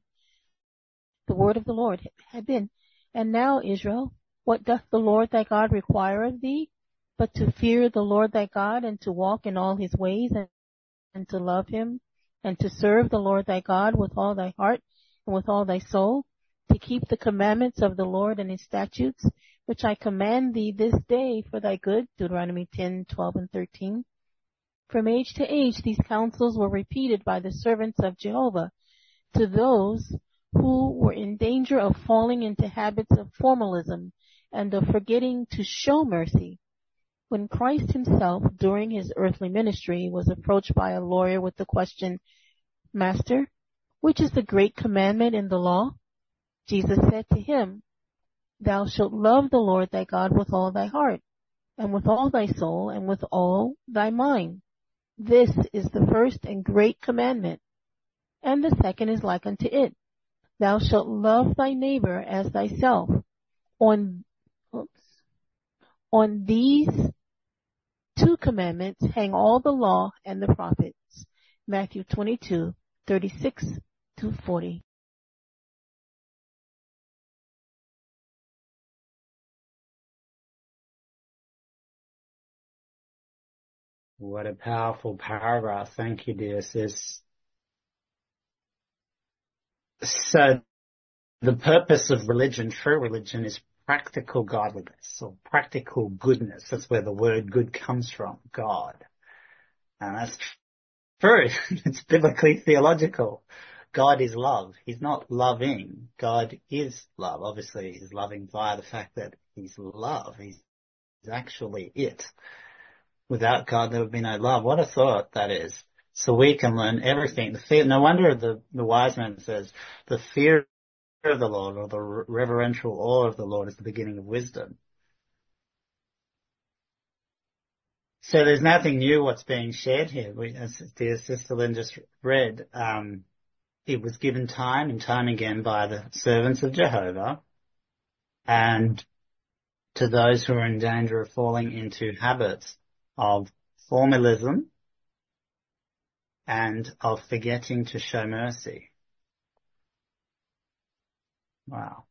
The word of the Lord had been, "And now, Israel, what doth the Lord thy God require of thee, but to fear the Lord thy God, and to walk in all his ways, and, and to love him, and to serve the Lord thy God with all thy heart and with all thy soul, to keep the commandments of the Lord and his statutes, which I command thee this day for thy good." Deuteronomy ten, twelve, and thirteen. From age to age, these counsels were repeated by the servants of Jehovah to those who were in danger of falling into habits of formalism and of forgetting to show mercy. When Christ himself, during his earthly ministry, was approached by a lawyer with the question, "Master, which is the great commandment in the law?" Jesus said to him, "Thou shalt love the Lord thy God with all thy heart, and with all thy soul, and with all thy mind. This is the first and great commandment. And the second is like unto it. Thou shalt love thy neighbor as thyself. On, oops, on these two commandments hang all the law and the prophets." Matthew twenty-two, thirty-six to forty. What a powerful paragraph. Thank you, dear sis. So the purpose of religion, true religion, is practical godliness or practical goodness. That's where the word good comes from, God. And that's true. It's biblically theological. God is love. He's not loving. God is love. Obviously, he's loving via the fact that he's love. He's actually it. Without God, there would be no love. What a thought that is. So we can learn everything. The fear, no wonder the, the wise man says, the fear of the Lord, or the reverential awe of the Lord, is the beginning of wisdom. So there's nothing new what's being shared here. We, as dear Sister Lynn just read, um, it was given time and time again by the servants of Jehovah, and to those who are in danger of falling into habits of formalism and of forgetting to show mercy. Wow.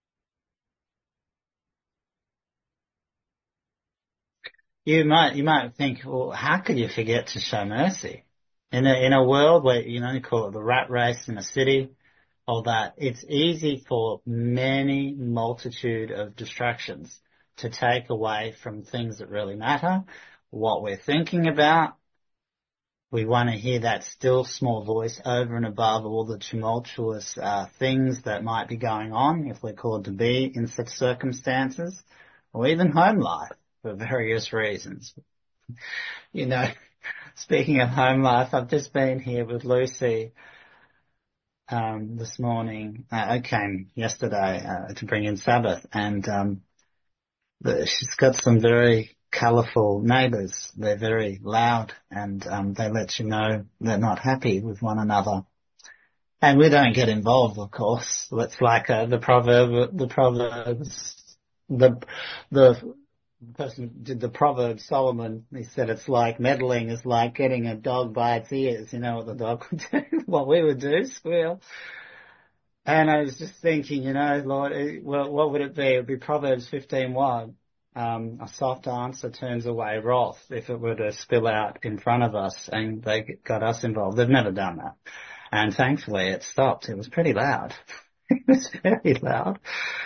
You might, you might think, well, how could you forget to show mercy? In a, in a world where, you know, you call it the rat race in a city, or that it's easy for many multitude of distractions to take away from things that really matter, what we're thinking about. We want to hear that still small voice over and above all the tumultuous uh, things that might be going on if we're called to be in such circumstances, or even home life for various reasons. You know, speaking of home life, I've just been here with Lucy um, this morning. Uh, I came yesterday uh, to bring in Sabbath, and um, the, she's got some very colourful neighbours. They're very loud, and um, they let you know they're not happy with one another. And we don't get involved, of course. It's like uh, the proverb, the proverbs, the the person who did the proverb, Solomon. He said it's like meddling is like getting a dog by its ears. You know what the dog would do? What we would do, squeal. And I was just thinking, you know, Lord, well, what would it be? It would be Proverbs fifteen one. Um, a soft answer turns away wrath if it were to spill out in front of us and they got us involved. They've never done that. And thankfully it stopped. It was pretty loud. It was very loud.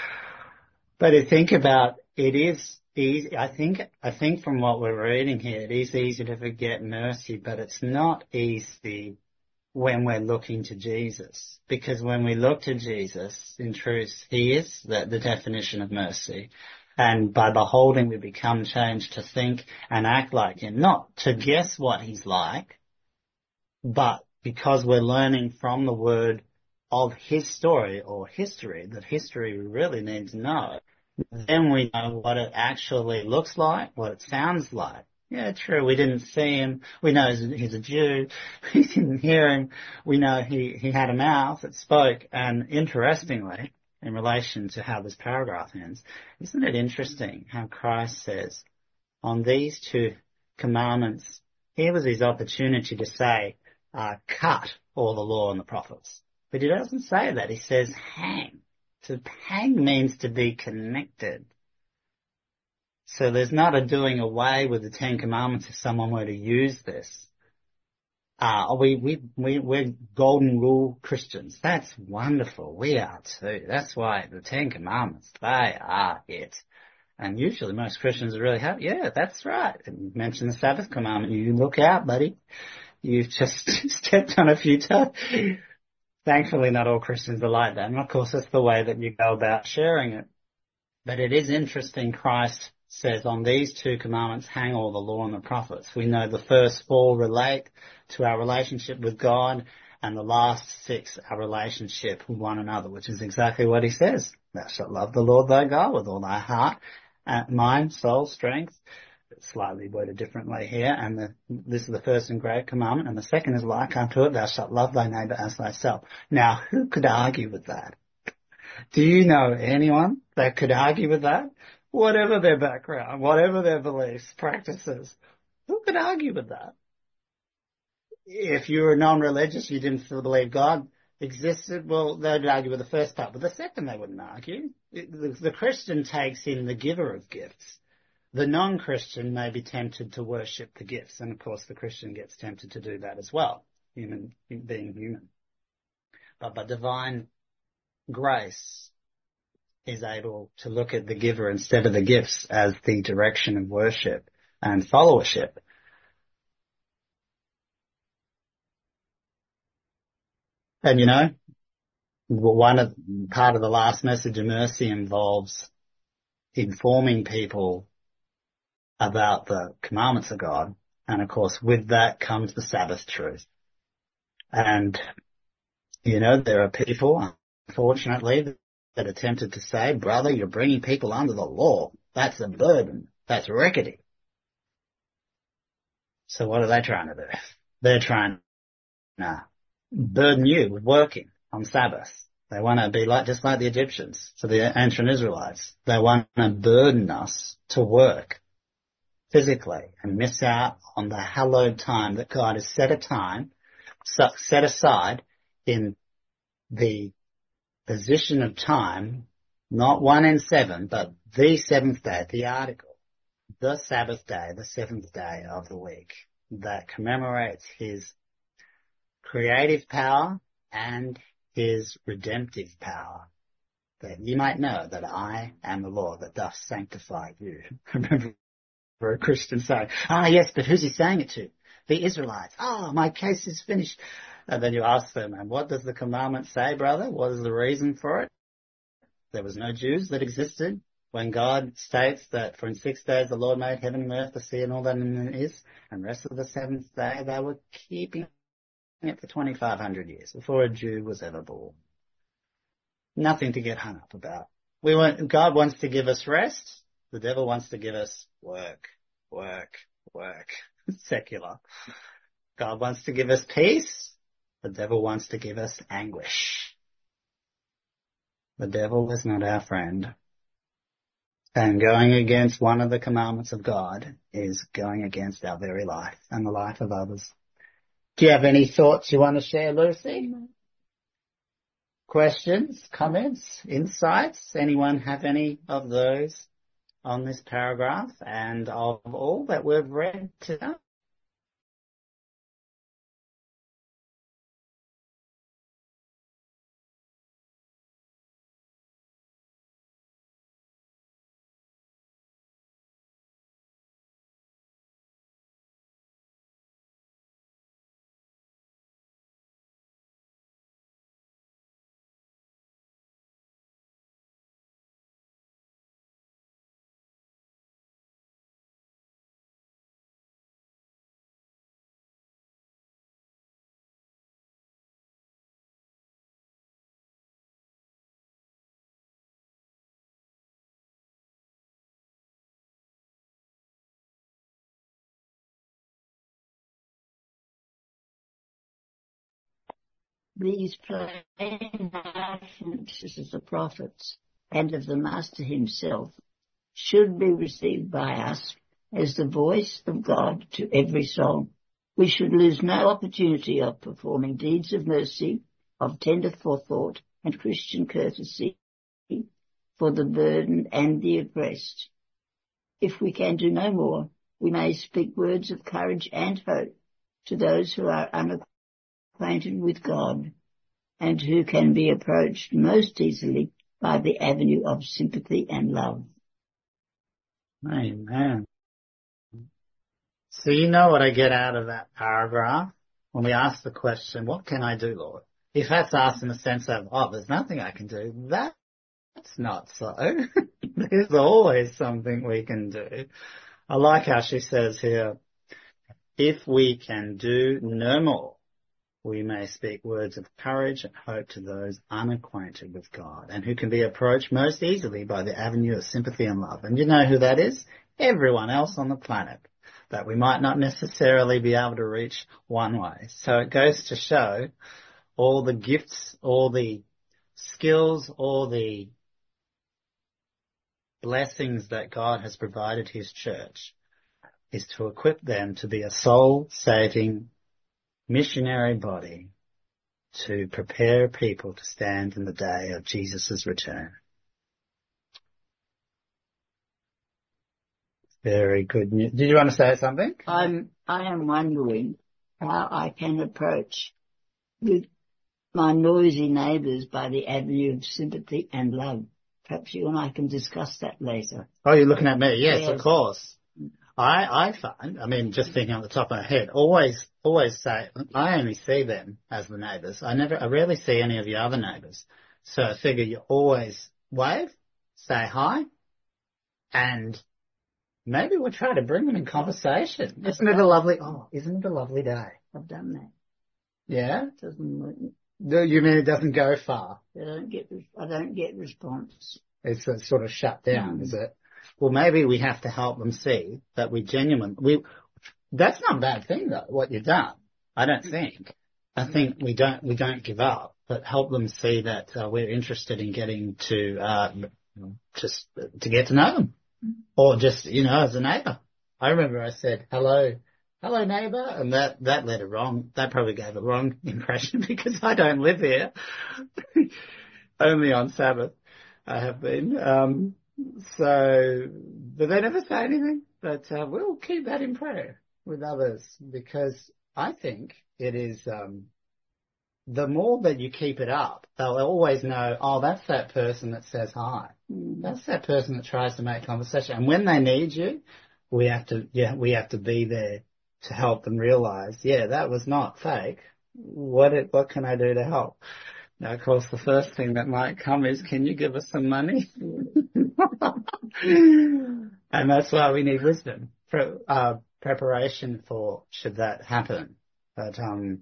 But to think about, it is easy. I think, I think from what we're reading here, it is easy to forget mercy, but it's not easy when we're looking to Jesus. Because when we look to Jesus, in truth, he is the, the definition of mercy. And by beholding, we become changed to think and act like him. Not to guess what he's like, but because we're learning from the word of his story or history, that history we really need to know, then we know what it actually looks like, what it sounds like. Yeah, true, we didn't see him. We know he's a Jew. We didn't hear him. We know he, he had a mouth that spoke. And interestingly, in relation to how this paragraph ends, isn't it interesting how Christ says, on these two commandments, here was his opportunity to say, uh, cut all the law and the prophets. But he doesn't say that. He says hang. To hang means to be connected. So there's not a doing away with the Ten Commandments if someone were to use this. Uh, we, we, we, we're golden rule Christians. That's wonderful. We are too. That's why the Ten Commandments, they are it. And usually most Christians are really happy. Yeah, that's right. And you mentioned the Sabbath commandment. You look out, buddy. You've just stepped on a few toes. Thankfully, not all Christians are like that. And of course, that's the way that you go about sharing it. But it is interesting, Christ says, on these two commandments hang all the law and the prophets. We know the first four relate to our relationship with God, and the last six, our relationship with one another, which is exactly what he says. Thou shalt love the Lord thy God with all thy heart, uh, mind, soul, strength. It's slightly worded differently here, and the, this is the first and great commandment, and the second is like unto it, thou shalt love thy neighbour as thyself. Now, who could argue with that? Do you know anyone that could argue with that? Whatever their background, whatever their beliefs, practices, who could argue with that? If you were non-religious, you didn't still believe God existed, well, they'd argue with the first part, but the second they wouldn't argue. The, the Christian takes in the giver of gifts. The non-Christian may be tempted to worship the gifts, and of course the Christian gets tempted to do that as well, human being human. But by divine grace is able to look at the giver instead of the gifts as the direction of worship and followership. And you know, one of, part of the last message of mercy involves informing people about the commandments of God. And of course, with that comes the Sabbath truth. And, you know, there are people, unfortunately, that are tempted to say, brother, you're bringing people under the law. That's a burden. That's rickety. So what are they trying to do? They're trying to burden you with working on Sabbath. They want to be like, just like the Egyptians, so the ancient Israelites. They want to burden us to work physically and miss out on the hallowed time that God has set a time, set aside in the position of time, not one in seven, but the seventh day, the article, the Sabbath day, the seventh day of the week, that commemorates his creative power and his redemptive power, that you might know that I am the Lord that doth sanctify you. Remember a Christian saying, ah, yes, but who's he saying it to? The Israelites. Oh, my case is finished. And then you ask them, and what does the commandment say, brother? What is the reason for it? There was no Jews that existed when God states that for in six days the Lord made heaven and earth, the sea and all that in it is, and the rest of the seventh day they were keeping it for twenty-five hundred years before a Jew was ever born. Nothing to get hung up about. We want, God wants to give us rest. The devil wants to give us work, work, work. Secular. God wants to give us peace. The devil wants to give us anguish. The devil is not our friend. And going against one of the commandments of God is going against our very life and the life of others. Do you have any thoughts you want to share, Lucy? Questions, comments, insights? Anyone have any of those on this paragraph and of all that we've read today? These plain utterances of the prophets and of the Master himself should be received by us as the voice of God to every soul. We should lose no opportunity of performing deeds of mercy, of tender forethought and Christian courtesy for the burdened and the oppressed. If we can do no more, we may speak words of courage and hope to those who are unacquainted acquainted with God and who can be approached most easily by the avenue of sympathy and love. Amen. So you know what I get out of that paragraph when we ask the question, what can I do, Lord? If that's asked in the sense of, oh, there's nothing I can do, that, that's not so. There's always something we can do. I like how she says here, if we can do no more, we may speak words of courage and hope to those unacquainted with God and who can be approached most easily by the avenue of sympathy and love. And you know who that is? Everyone else on the planet that we might not necessarily be able to reach one way. So it goes to show all the gifts, all the skills, all the blessings that God has provided his church is to equip them to be a soul-saving missionary body to prepare people to stand in the day of Jesus' return. Very good news. Did you want to say something? I'm, I am wondering how I can approach with my noisy neighbours by the avenue of sympathy and love. Perhaps you and I can discuss that later. Oh, you're looking at me? Yes, Yes. of course. I, I find, I mean, just thinking on the top of my head, always, always say, I only see them as the neighbours. I never, I rarely see any of the other neighbours. So I figure you always wave, say hi, and maybe we'll try to bring them in conversation. Isn't it a lovely, oh, isn't it a lovely day? I've done that. Yeah? It doesn't, Do you mean it doesn't go far? I don't get, I don't get response. It's uh, sort of shut down, Mm. is it? Well, maybe we have to help them see that we genuine. We that's not a bad thing though. What you've done, I don't think. I think we don't we don't give up. but help them see that uh, we're interested in getting to uh, just to get to know them, or just, you know, as a neighbour. I remember I said, hello, hello neighbour, and that, that led it wrong. That probably gave a wrong impression because I don't live here. Only on Sabbath I have been. Um, so, but they never say anything, but uh, we'll keep that in prayer with others, because I think it is, um, the more that you keep it up, they'll always know, oh, that's that person that says hi. Mm. That's that person that tries to make conversation. And when they need you, we have to, yeah, we have to be there to help them realize, yeah, that was not fake. What it, what can I do to help? Now, of course, the first thing that might come is, can you give us some money? And that's why we need wisdom for uh, preparation for should that happen. But um,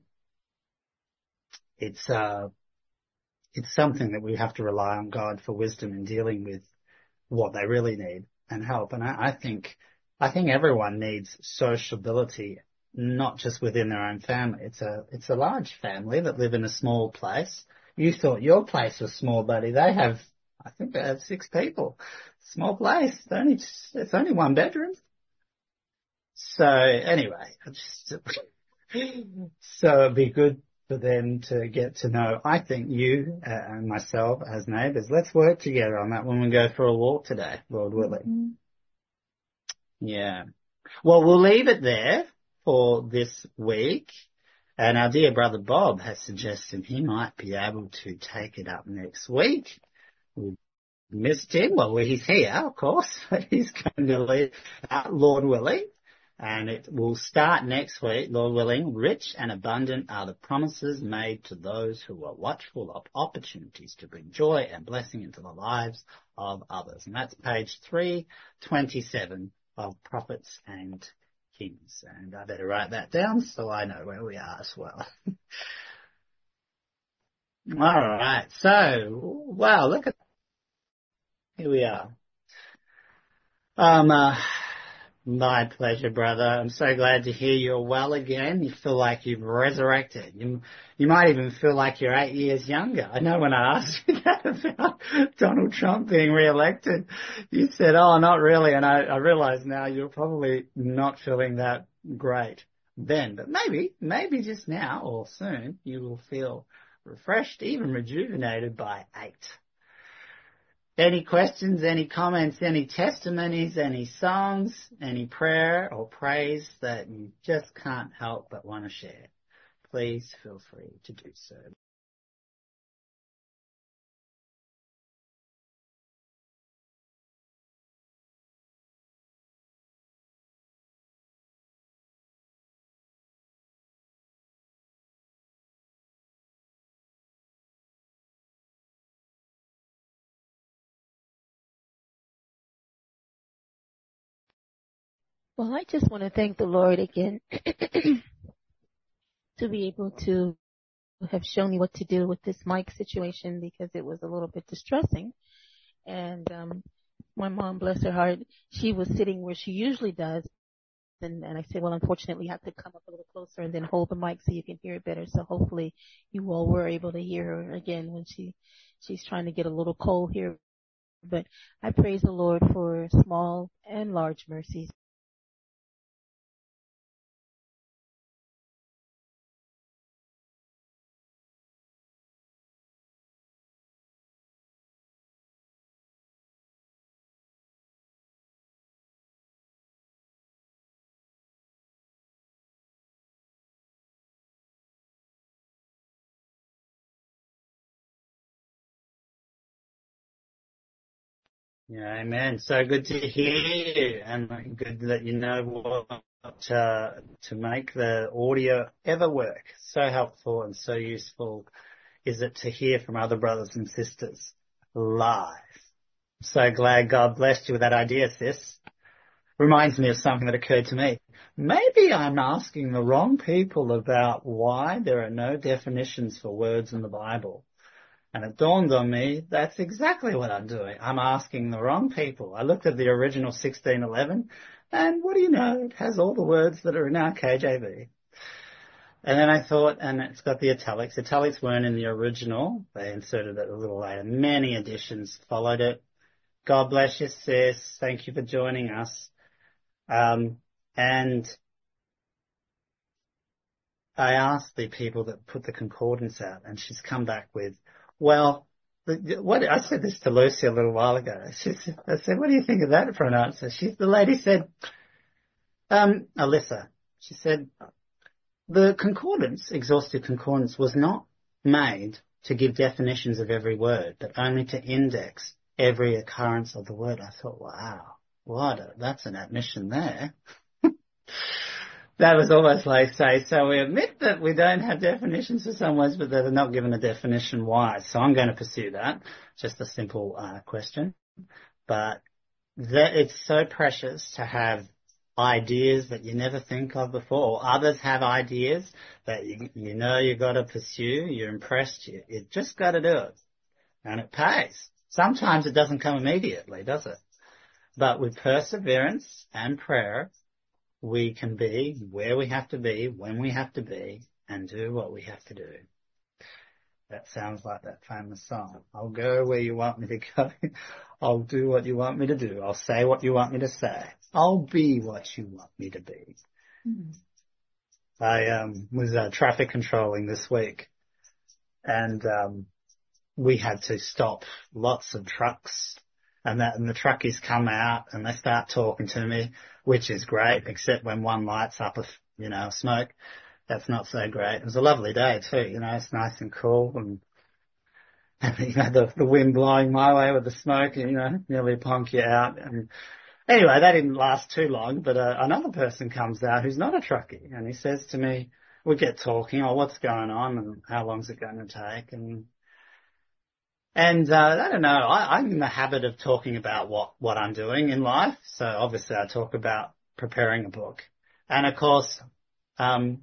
it's uh, it's something that we have to rely on God for wisdom in dealing with what they really need and help. And I, I think I think everyone needs sociability, not just within their own family. It's a it's a large family that live in a small place. You thought your place was small, buddy. They have, I think they have six people. Small place. It's only it's only one bedroom. So anyway, I just so it'd be good for them to get to know, I think, you and myself as neighbours. Let's work together on that when we go for a walk today, Lord willing. Mm-hmm. Yeah. Well, we'll leave it there for this week. And our dear brother Bob has suggested he might be able to take it up next week. We missed him. Well, he's here, of course, but he's going to leave, uh, Lord willing. And it will start next week, Lord willing. Rich and abundant are the promises made to those who are watchful of opportunities to bring joy and blessing into the lives of others. And that's page three twenty-seven of Prophets and Kings. And I better write that down so I know where we are as well. All right. So, wow, look at, here we are. Um, uh, My pleasure, brother. I'm so glad to hear you're well again. You feel like you've resurrected. You, you might even feel like you're eight years younger. I know when I asked you that about Donald Trump being re-elected, you said, oh, not really. And I, I realize now you're probably not feeling that great then. But maybe, maybe just now or soon you will feel refreshed, even rejuvenated by eight. Any questions, any comments, any testimonies, any songs, any prayer or praise that you just can't help but want to share, please feel free to do so. Well, I just want to thank the Lord again to be able to have shown me what to do with this mic situation, because it was a little bit distressing. And um my mom, bless her heart, she was sitting where she usually does. And, and I said, well, unfortunately, you have to come up a little closer and then hold the mic so you can hear it better. So hopefully you all were able to hear her again when she she's trying to get a little cold here. But I praise the Lord for small and large mercies. Yeah, amen. So good to hear you, and good that you know what uh, to make the audio ever work. So helpful and so useful is it to hear from other brothers and sisters live. So glad God blessed you with that idea, sis. Reminds me of something that occurred to me. Maybe I'm asking the wrong people about why there are no definitions for words in the Bible. And it dawned on me, that's exactly what I'm doing. I'm asking the wrong people. I looked at the original sixteen eleven, and what do you know? It has all the words that are in our K J V. And then I thought, and it's got the italics. Italics weren't in the original. They inserted it a little later. Many editions followed it. God bless you, sis. Thank you for joining us. Um, and I asked the people that put the concordance out, and she's come back with, well, the, what I said this to Lucy a little while ago. She said, I said, what do you think of that for an answer? She, the lady said, um, Alyssa, she said, the concordance, exhaustive concordance, was not made to give definitions of every word, but only to index every occurrence of the word. I thought, wow, what a, that's an admission there. That was almost like say, so we admit that we don't have definitions for some words, but they're not given a definition why. So I'm going to pursue that. Just a simple uh, question. But that it's so precious to have ideas that you never think of before. Others have ideas that you, you know you've got to pursue. You're impressed. You, you just got to do it. And it pays. Sometimes it doesn't come immediately, does it? But with perseverance and prayer, we can be where we have to be, when we have to be, and do what we have to do. That sounds like that famous song. I'll go where you want me to go. I'll do what you want me to do. I'll say what you want me to say. I'll be what you want me to be. Mm. I um, was uh, traffic controlling this week, and um, we had to stop lots of trucks. And that, and the truckies come out and they start talking to me, which is great, except when one lights up a, you know, smoke. That's not so great. It was a lovely day too, you know, it's nice and cool and, and you know, the, the wind blowing my way with the smoke, you know, nearly plonk you out. And anyway, that didn't last too long, but uh, another person comes out who's not a truckie and he says to me, we get talking, oh, what's going on and how long's it going to take? And And, uh, I don't know, I, I'm in the habit of talking about what, what I'm doing in life. So obviously I talk about preparing a book. And of course, um,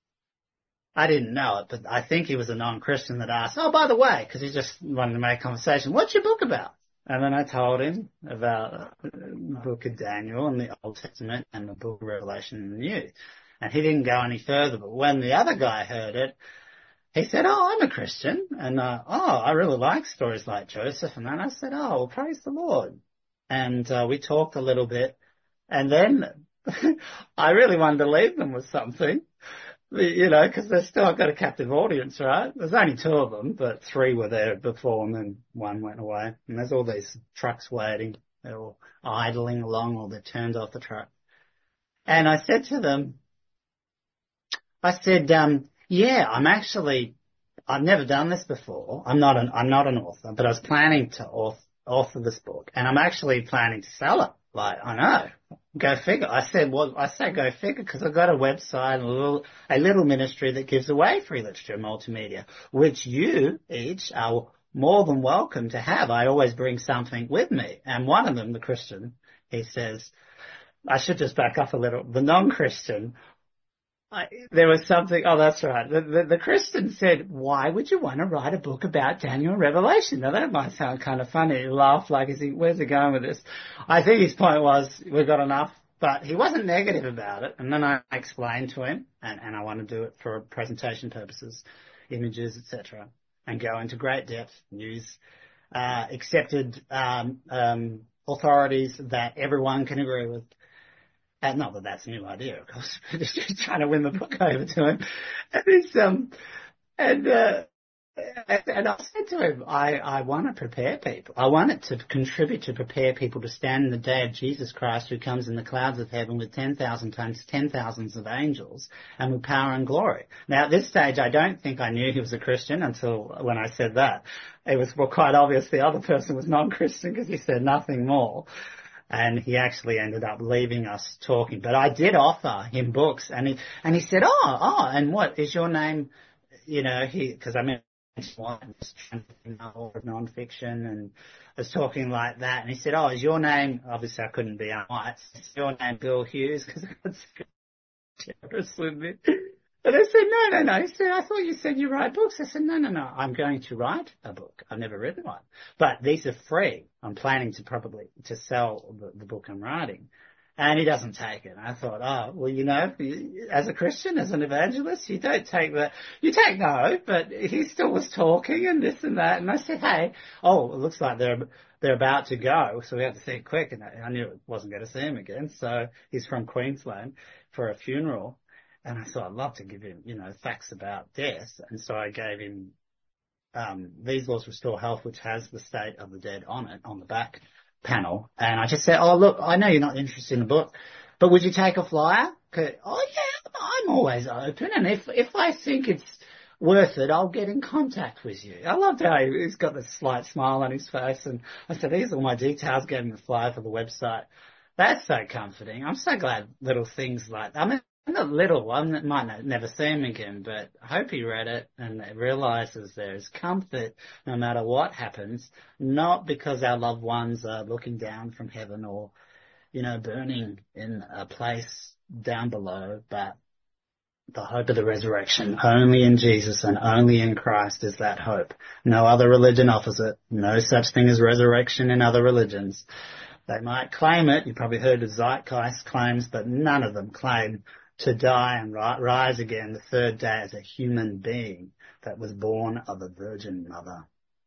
I didn't know it, but I think he was a non-Christian that asked, oh, by the way, because he just wanted to make conversation, what's your book about? And then I told him about the book of Daniel and the Old Testament and the book of Revelation in the New. And he didn't go any further, but when the other guy heard it, he said, oh, I'm a Christian, and, uh, oh, I really like stories like Joseph, and then I said, oh, well, praise the Lord. And, uh, we talked a little bit, and then I really wanted to leave them with something, you know, because they've still got a captive audience, right? There's only two of them, but three were there before, and then one went away. And there's all these trucks waiting. They're all idling along, or they're turned off the truck. And I said to them, I said, um, yeah, I'm actually, I've never done this before. I'm not an, I'm not an author, but I was planning to author, author this book, and I'm actually planning to sell it. Like, I know, go figure. I said, well, I say go figure because I've got a website and a little, a little ministry that gives away free literature multimedia, which you each are more than welcome to have. I always bring something with me. And one of them, the Christian, he says, I should just back up a little. The non-Christian, I, there was something, oh, that's right. The, the, the Christian said, why would you want to write a book about Daniel and Revelation? Now, that might sound kind of funny. He laughed like, is he, where's he going with this? I think his point was, we've got enough, but he wasn't negative about it. And then I explained to him, and, and I want to do it for presentation purposes, images, et cetera, and go into great depth, use uh, accepted um, um, authorities that everyone can agree with. And not that that's a new idea, of course, but just trying to win the book over to him. And it's, um, and, uh, and I said to him, I, I want to prepare people. I want it to contribute to prepare people to stand in the day of Jesus Christ, who comes in the clouds of heaven with ten thousand times ten thousands of angels and with power and glory. Now, at this stage, I don't think I knew he was a Christian until when I said that. It was well, quite obvious the other person was non-Christian because he said nothing more. And he actually ended up leaving us talking. But I did offer him books, and he and he said, "Oh, oh, and what is your name?" You know, he because I mean, non-fiction, and I was talking like that, and he said, "Oh, is your name?" Obviously, I couldn't be white. Is your name Bill Hughes? Because I got generous with me. And I said, no, no, no. He said, I thought you said you write books. I said, no, no, no. I'm going to write a book. I've never written one. But these are free. I'm planning to probably to sell the, the book I'm writing. And he doesn't take it. And I thought, oh, well, you know, as a Christian, as an evangelist, you don't take that. You take no, but he still was talking and this and that. And I said, hey, oh, it looks like they're they're about to go, so we have to see it quick. And I knew it wasn't going to see him again. So he's from Queensland for a funeral. And I thought, I'd love to give him, you know, facts about death. And so I gave him um, These Laws Restore Health, which has the state of the dead on it, on the back panel. And I just said, oh, look, I know you're not interested in the book, but would you take a flyer? Oh, yeah, I'm always open. And if, if I think it's worth it, I'll get in contact with you. I loved how he's got this slight smile on his face. And I said, these are all my details, gave him the flyer for the website. That's so comforting. I'm so glad little things like that. I mean, not little, I might not, never see him again, but I hope he read it and realizes there is comfort no matter what happens, not because our loved ones are looking down from heaven or, you know, burning in a place down below, but the hope of the resurrection. Only in Jesus and only in Christ is that hope. No other religion offers it. No such thing as resurrection in other religions. They might claim it. You probably heard of Zeitgeist claims, but none of them claim to die and rise again the third day as a human being that was born of a virgin mother.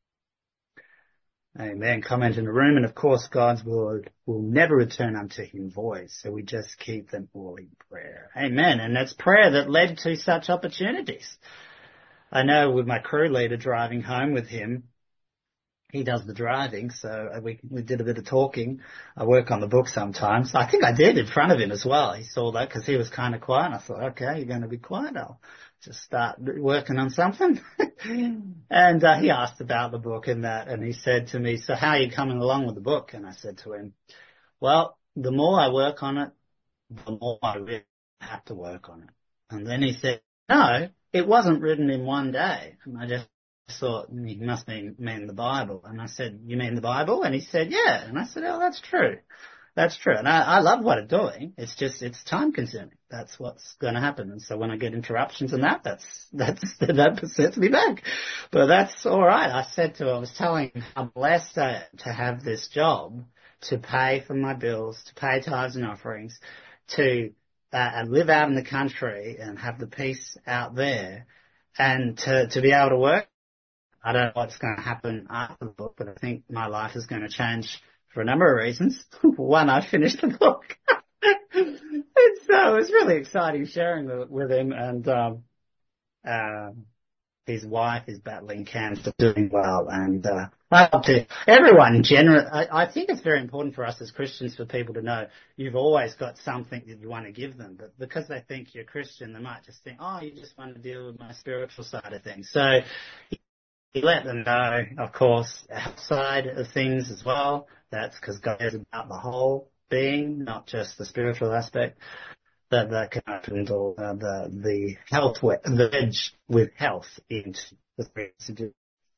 Amen. Comment in the room, and of course God's word will never return unto him void, so we just keep them all in prayer. Amen. And that's prayer that led to such opportunities. I know with my crew leader driving home with him, he does the driving, so we we did a bit of talking. I work on the book sometimes. I think I did in front of him as well. He saw that because he was kind of quiet. I thought, okay, you're going to be quiet. I'll just start working on something. And uh, he asked about the book and that, and he said to me, so how are you coming along with the book? And I said to him, well, the more I work on it, the more I really have to work on it. And then he said, no, it wasn't written in one day. And I just thought, he must mean, mean the Bible. And I said, you mean the Bible? And he said, yeah. And I said, oh, that's true. That's true. And I, I love what I'm doing. It's just, it's time consuming. That's what's going to happen. And so when I get interruptions and that, that's, that's, that sets me back. But that's all right. I said to him, I was telling him how blessed I am to have this job, to pay for my bills, to pay tithes and offerings, to uh, live out in the country and have the peace out there, and to, to be able to work. I don't know what's going to happen after the book, but I think my life is going to change for a number of reasons. One, I finished the book. And so it was really exciting sharing with, with him. And um, uh, his wife is battling cancer, doing well. And uh, I love to, everyone generally, I, I think it's very important for us as Christians for people to know you've always got something that you want to give them. But because they think you're Christian, they might just think, oh, you just want to deal with my spiritual side of things. So he let them know, of course, outside of things as well. That's because God is about the whole being, not just the spiritual aspect. That that can open all uh, the the health the edge with health into the messages.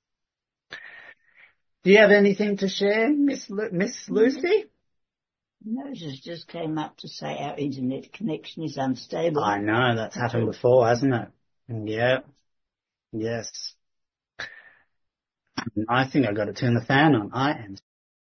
Do you have anything to share, Miss Lu- Miss Lucy? Moses just came up to say our internet connection is unstable. I know, that's happened before, hasn't it? Yeah. Yes. I think I've got to turn the fan on. I am.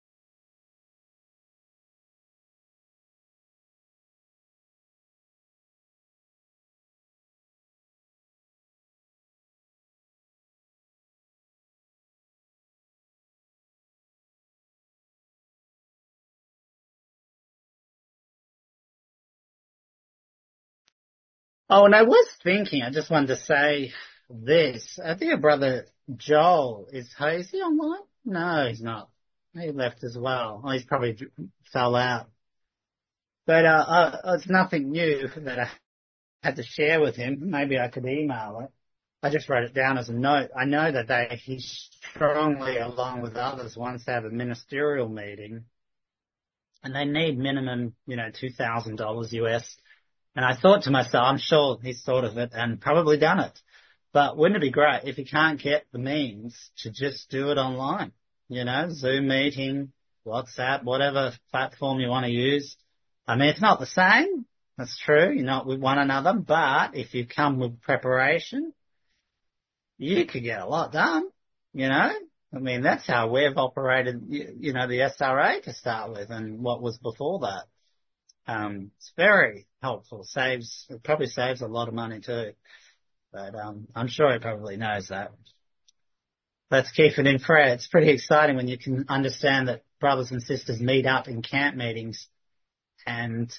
Oh, and I was thinking, I just wanted to say this. I think your brother Joel, is, is he online? No, he's not. He left as well. Oh, he's probably fell out. But uh, uh, it's nothing new that I had to share with him. Maybe I could email it. I just wrote it down as a note. I know that they, he strongly, along with others, wants to have a ministerial meeting, and they need minimum, you know, two thousand dollars U S. And I thought to myself, I'm sure he's thought of it and probably done it. But wouldn't it be great if you can't get the means to just do it online? You know, Zoom meeting, WhatsApp, whatever platform you want to use. I mean, it's not the same. That's true. You're not with one another. But if you come with preparation, you could get a lot done, you know. I mean, that's how we've operated, you know, the S R A to start with and what was before that. Um, it's very helpful. Saves, it probably saves a lot of money too. But, um, I'm sure he probably knows that. Let's keep it in prayer. It's pretty exciting when you can understand that brothers and sisters meet up in camp meetings and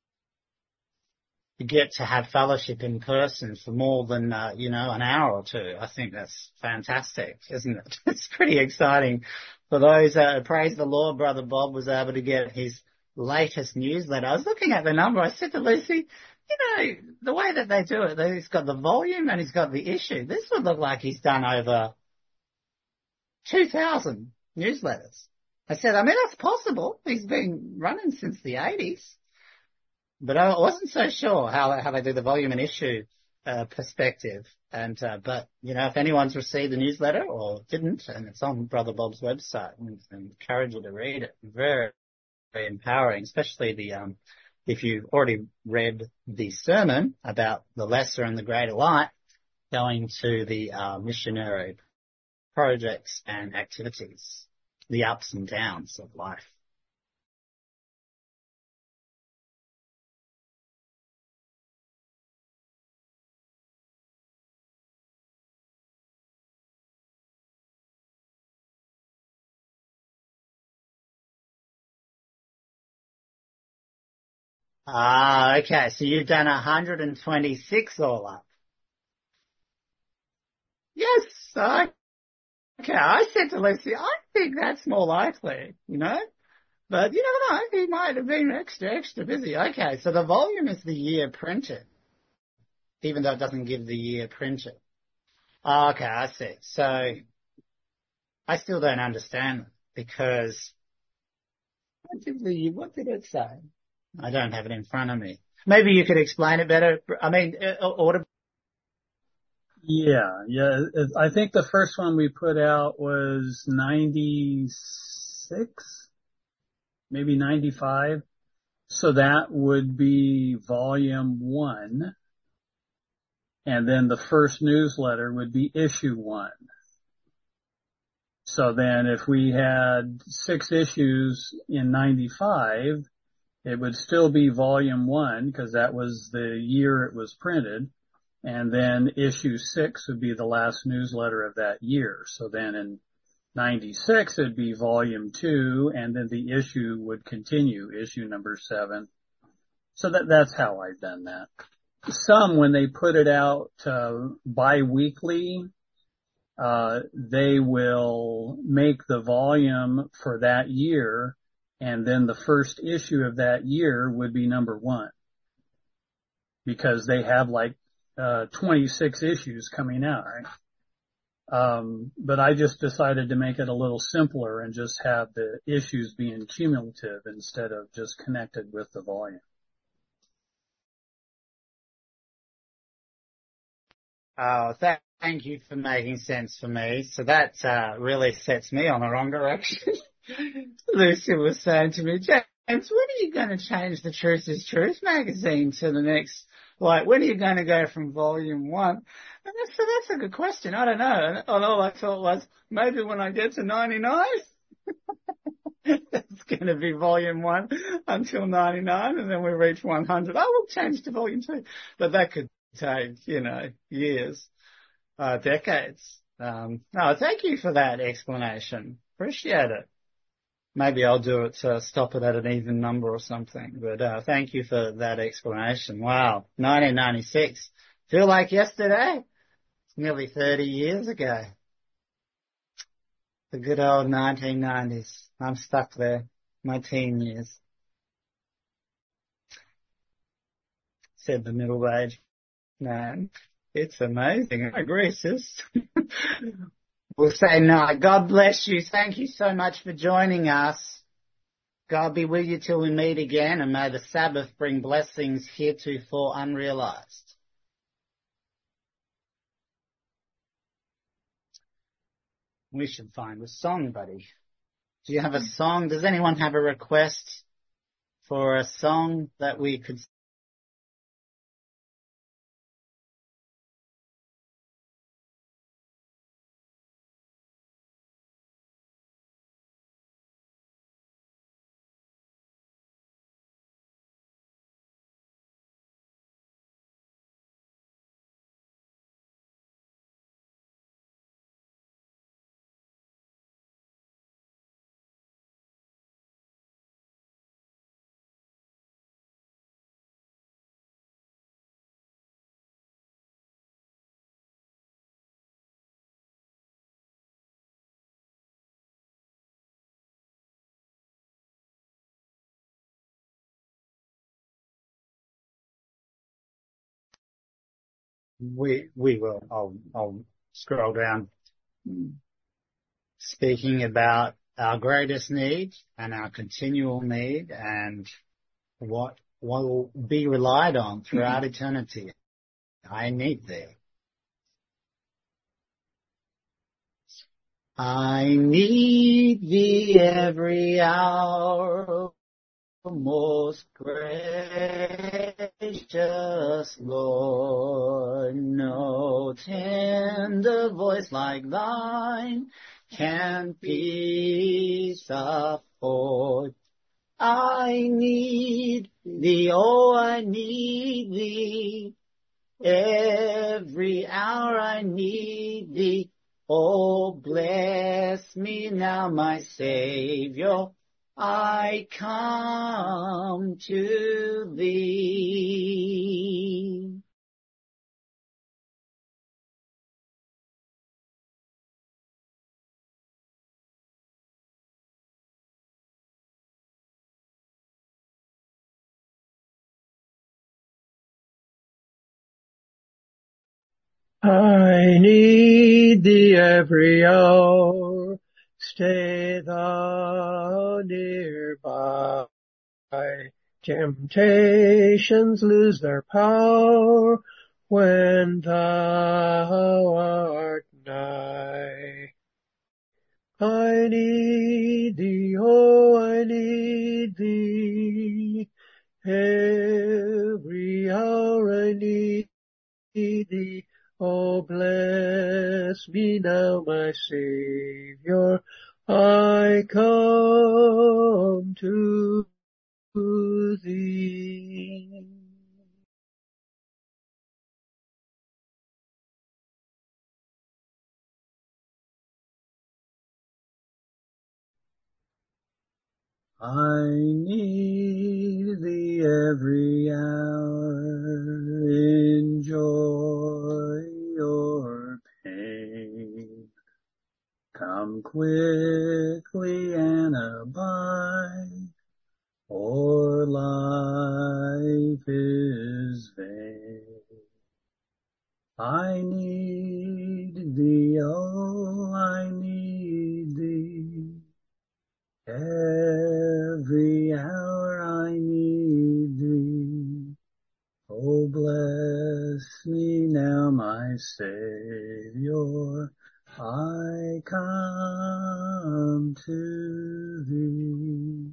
you get to have fellowship in person for more than, uh, you know, an hour or two. I think that's fantastic, isn't it? It's pretty exciting. For those, uh, praise the Lord, Brother Bob was able to get his latest newsletter. I was looking at the number. I said to Lucy, you know, the way that they do it, he's got the volume and he's got the issue. This would look like he's done over two thousand newsletters. I said, I mean, that's possible. He's been running since the eighties. But I wasn't so sure how how they do the volume and issue uh, perspective. And uh, but you know, if anyone's received the newsletter or didn't, and it's on Brother Bob's website, I encourage you to read it. Very, very empowering, especially the um, if you've already read the sermon about the lesser and the greater light, going to the uh, missionary projects and activities, the ups and downs of life. Ah, okay. So you've done one hundred twenty-six all up. Yes. Okay. I said to Lucy, I think that's more likely, you know, but you never know. He might have been extra, extra busy. Okay. So the volume is the year printed, even though it doesn't give the year printed. Okay. I see. So I still don't understand because what did the, what did it say? I don't have it in front of me. Maybe you could explain it better. I mean, audible. Yeah, yeah. I think the first one we put out was ninety-six, maybe ninety-five. So that would be volume one. And then the first newsletter would be issue one. So then if we had six issues in ninety-five, it would still be volume one because that was the year it was printed. And then issue six would be the last newsletter of that year. So then in ninety-six, it'd be volume two, and then the issue would continue, issue number seven. So that, that's how I've done that. Some, when they put it out, uh, bi-weekly, uh, they will make the volume for that year, and then the first issue of that year would be number one. Because they have like Uh, twenty-six issues coming out, right? Um, but I just decided to make it a little simpler and just have the issues being cumulative instead of just connected with the volume. Oh, th- thank you for making sense for me. So that uh, really sets me on the wrong direction. Lucy was saying to me, James, when are you going to change the Truth is Truth magazine to the next, like, when are you going to go from volume one? And I said, that's a good question. I don't know. And all I thought was, maybe when I get to ninety-nine, it's going to be volume one until ninety-nine, and then we reach one hundred. I will change to volume two. But that could take, you know, years, uh, decades. Um, no, thank you for that explanation. Appreciate it. Maybe I'll do it to stop it at an even number or something. But uh, thank you for that explanation. Wow, nineteen ninety-six. Feel like yesterday? It's nearly thirty years ago. The good old nineteen nineties. I'm stuck there. My teen years. Said the middle-aged man. It's amazing. I agree, sis. We'll say no. God bless you. Thank you so much for joining us. God be with you till we meet again, and may the Sabbath bring blessings heretofore unrealized. We should find a song, buddy. Do you have a song? Does anyone have a request for a song that we could we, we will, I'll, I'll scroll down, speaking about our greatest need and our continual need and what will be relied on throughout eternity. I need thee. I need thee every hour, most gracious Lord. No tender voice like thine can peace afford. I need thee, oh, I need thee. Every hour I need thee. Oh, bless me now, my Savior. I come to thee. I need thee every hour, stay thou nearby. Temptations lose their power when thou art nigh. I need thee, oh, I need thee, every hour I need thee. Oh, bless me now, my Savior, I come to thee. I need thee every hour in joy or pain. Come quickly and abide, or life is vain. I need thee, oh, I need thee. Every hour I need thee. Oh, bless me now, my Savior. I come to thee.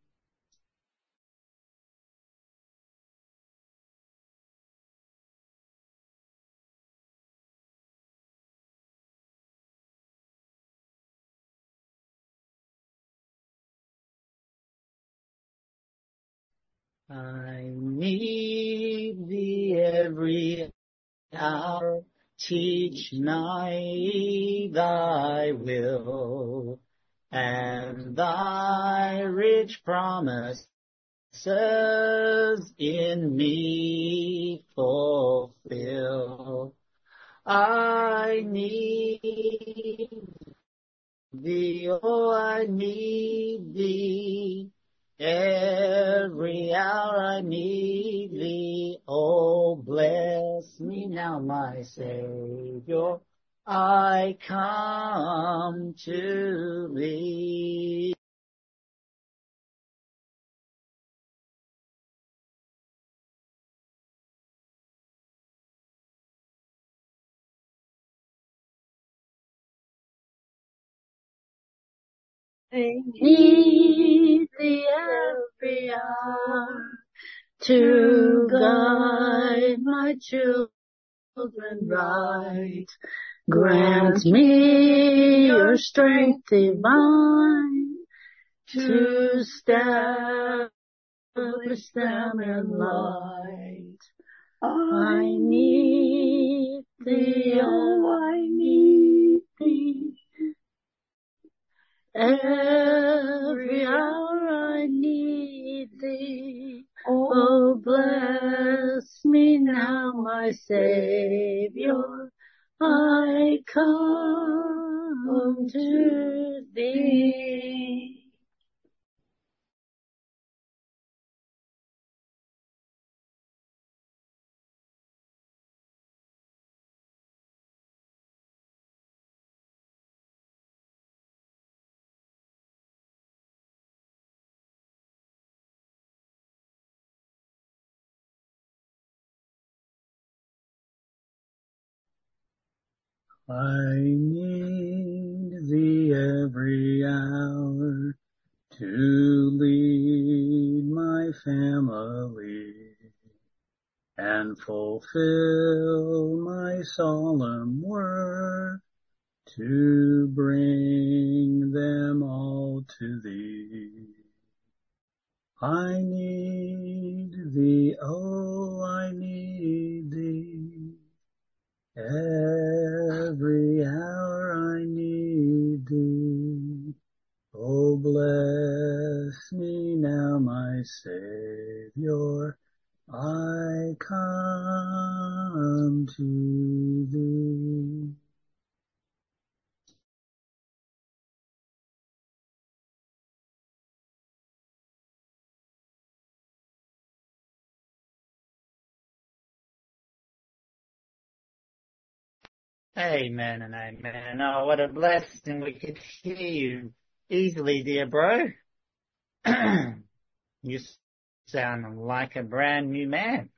I need thee every hour. Teach me thy will, and thy rich promises in me fulfill. I need thee, oh, I need thee. Every hour I need thee. Oh, bless me now, my Savior. I come to thee. I need thee every hour to guide my children right. Grant me your strength divine to establish them in light. I need thee, oh, I need thee. Every hour I need thee. Oh, bless me now, my Savior. I come to thee. I need thee every hour to lead my family and fulfill my solemn work to bring them all to thee. I need thee, oh, I need thee. Every hour I need thee. Oh, bless me now, my Savior. I come to thee. Amen and amen. Oh, what a blessing we could hear you easily, dear bro. You sound like a brand new man.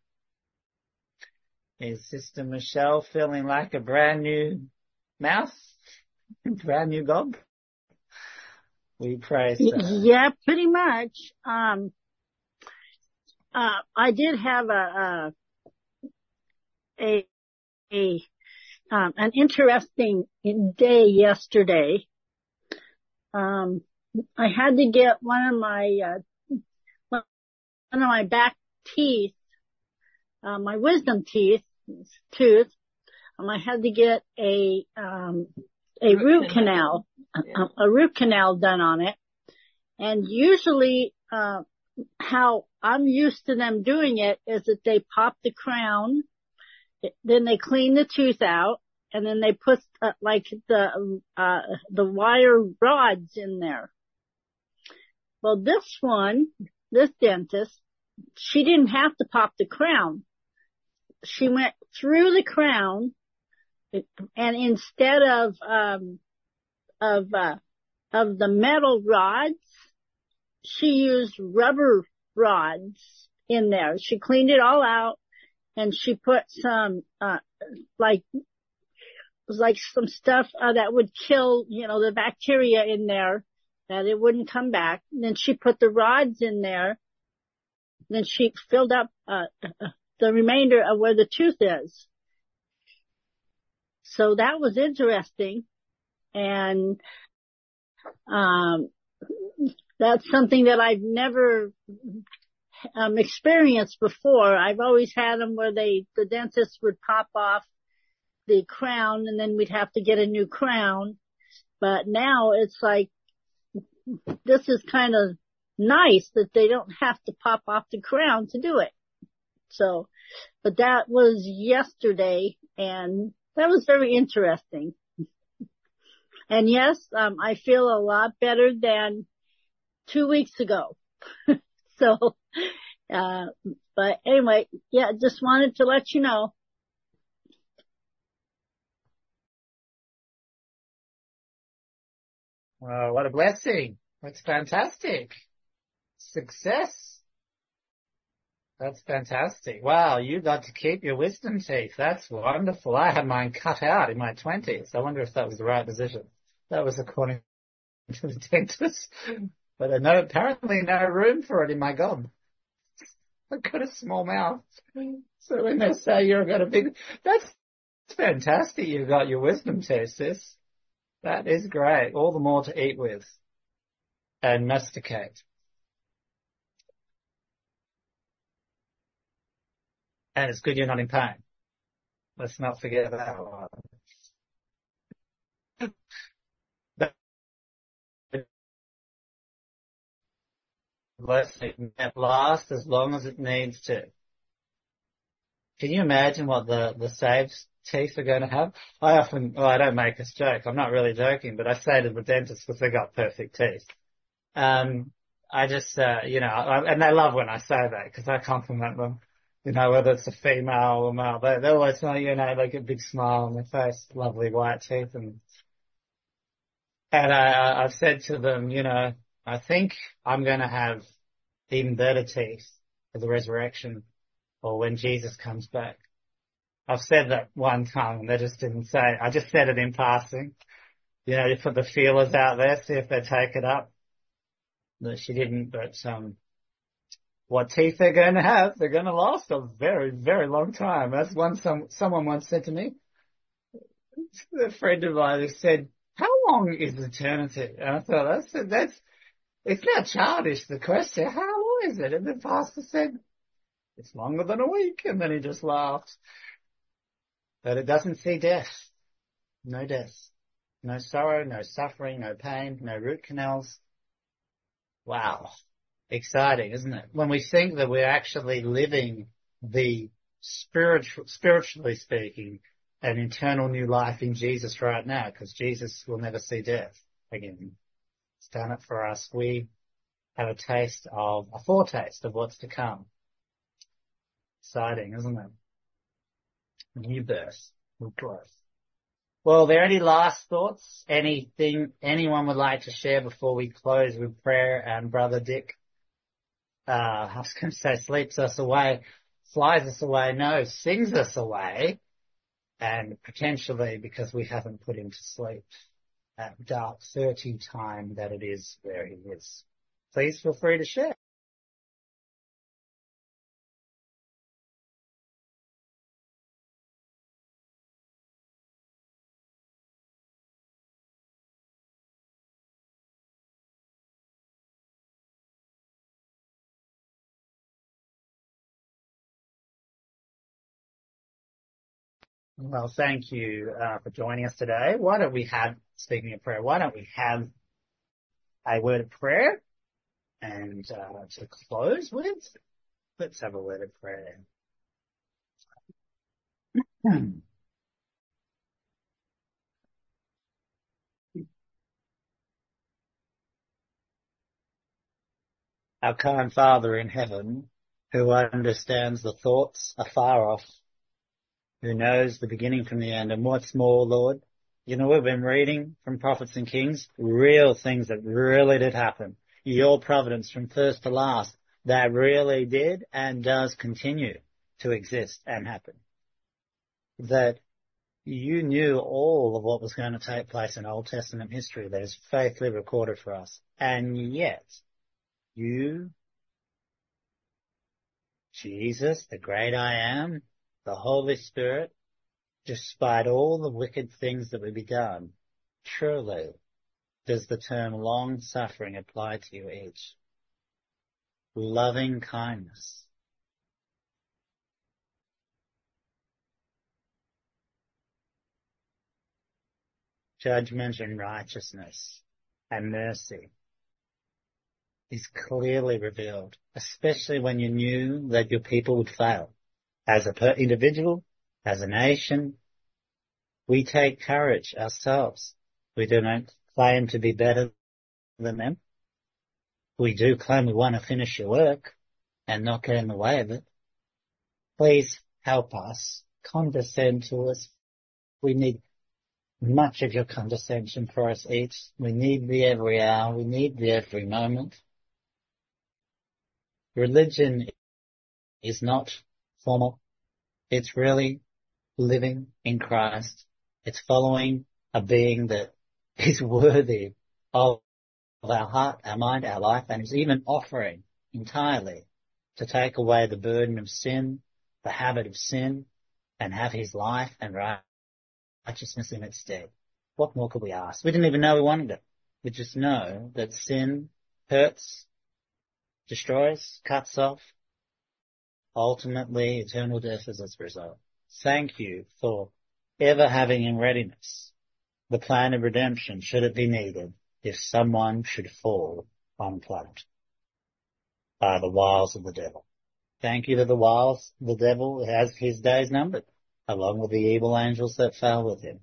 Is Sister Michelle feeling like a brand new mouse? Brand new dog? We pray so. Yeah, pretty much. Um, uh, I did have a, a, a, a um, an interesting day yesterday. Um, I had to get one of my, uh, one of my back teeth, uh, my wisdom teeth, tooth. Um, I had to get a, um, a root, root canal, canal. A, a root canal done on it. And usually, uh, how I'm used to them doing it is that they pop the crown, then they clean the tooth out, and then they put uh, like the uh the wire rods in there. Well, this one, this dentist, she didn't have to pop the crown. She went through the crown, and instead of um of uh of the metal rods, she used rubber rods in there. She cleaned it all out, and she put some, uh, like, it was like some stuff, uh, that would kill, you know, the bacteria in there, that it wouldn't come back. And then she put the rods in there. Then she filled up, uh, the remainder of where the tooth is. So that was interesting. And, um, that's something that I've never um experienced before. I've always had them where they, the dentist would pop off the crown and then we'd have to get a new crown. But now it's like, this is kind of nice that they don't have to pop off the crown to do it. So, but that was yesterday and that was very interesting. And yes, um, I feel a lot better than two weeks ago. So, uh, but anyway, yeah, just wanted to let you know. Well, what a blessing. That's fantastic. Success. That's fantastic. Wow, you got to keep your wisdom teeth. That's wonderful. I had mine cut out in my twenties. I wonder if that was the right decision. That was according to the dentist. But no, apparently no room for it in my gob. I've got a small mouth. So when they say you've got a big, that's fantastic. You've got your wisdom teeth, sis. That is great. All the more to eat with and masticate. And it's good you're not in pain. Let's not forget that one. Blessing that lasts as long as it needs to. Can you imagine what the, the saved teeth are going to have? I often, well, I don't make this joke. I'm not really joking, but I say to the dentist because they got perfect teeth. Um, I just, uh, you know, I, and they love when I say that because I compliment them. You know, whether it's a female or male, they, they always know, you know, they get a big smile on their face, lovely white teeth. And, and I, I've said to them, you know, I think I'm going to have even better teeth for the resurrection or when Jesus comes back. I've said that one time and they just didn't say it. I just said it in passing. You know, you put the feelers out there, see if they take it up. No, she didn't, but, um, what teeth they're going to have, they're going to last a very, very long time. That's one some, someone once said to me, a friend of mine who said, how long is eternity? And I thought, that's, that's, it's not childish, the question. How long is it? And the pastor said, it's longer than a week. And then he just laughed. But it doesn't see death. No death. No sorrow, no suffering, no pain, no root canals. Wow. Exciting, isn't it? When we think that we're actually living the spiritual, spiritually speaking, an eternal new life in Jesus right now, because Jesus will never see death again. He's done it for us. We have a taste of, a foretaste of what's to come. Exciting, isn't it? New birth, new growth. Well, are there any last thoughts? Anything anyone would like to share before we close with prayer? And Brother Dick, uh, I was going to say sleeps us away, flies us away. No, sings us away. And potentially because we haven't put him to sleep at dark thirty time that it is where he is. Please feel free to share. Well, thank you uh, for joining us today. Why don't we have, speaking of prayer, why don't we have a word of prayer and uh, to close with? Let's have a word of prayer. Our kind Father in heaven, who understands the thoughts afar off, who knows the beginning from the end, and what's more, Lord, you know, we've been reading from Prophets and Kings, real things that really did happen. Your providence from first to last, that really did and does continue to exist and happen. That you knew all of what was going to take place in Old Testament history that is faithfully recorded for us. And yet, you, Jesus, the great I am, the Holy Spirit, despite all the wicked things that would be done, truly does the term long-suffering apply to you each. Loving kindness. Judgment and righteousness and mercy is clearly revealed, especially when you knew that your people would fail. As an per- individual, as a nation, we take courage ourselves. We do not claim to be better than them. We do claim we want to finish your work and not get in the way of it. Please help us, condescend to us. We need much of your condescension for us each. We need thee every hour. We need thee every moment. Religion is not formal. It's really living in Christ. It's following a being that is worthy of our heart, our mind, our life, and is even offering entirely to take away the burden of sin, the habit of sin, and have his life and righteousness in its stead. What more could we ask? We didn't even know we wanted it. We just know that sin hurts, destroys, cuts off, ultimately eternal death is its result. Thank you for ever having in readiness the plan of redemption should it be needed if someone should fall on planet by the wiles of the devil. Thank you that the wiles, the devil has his days numbered, along with the evil angels that fell with him.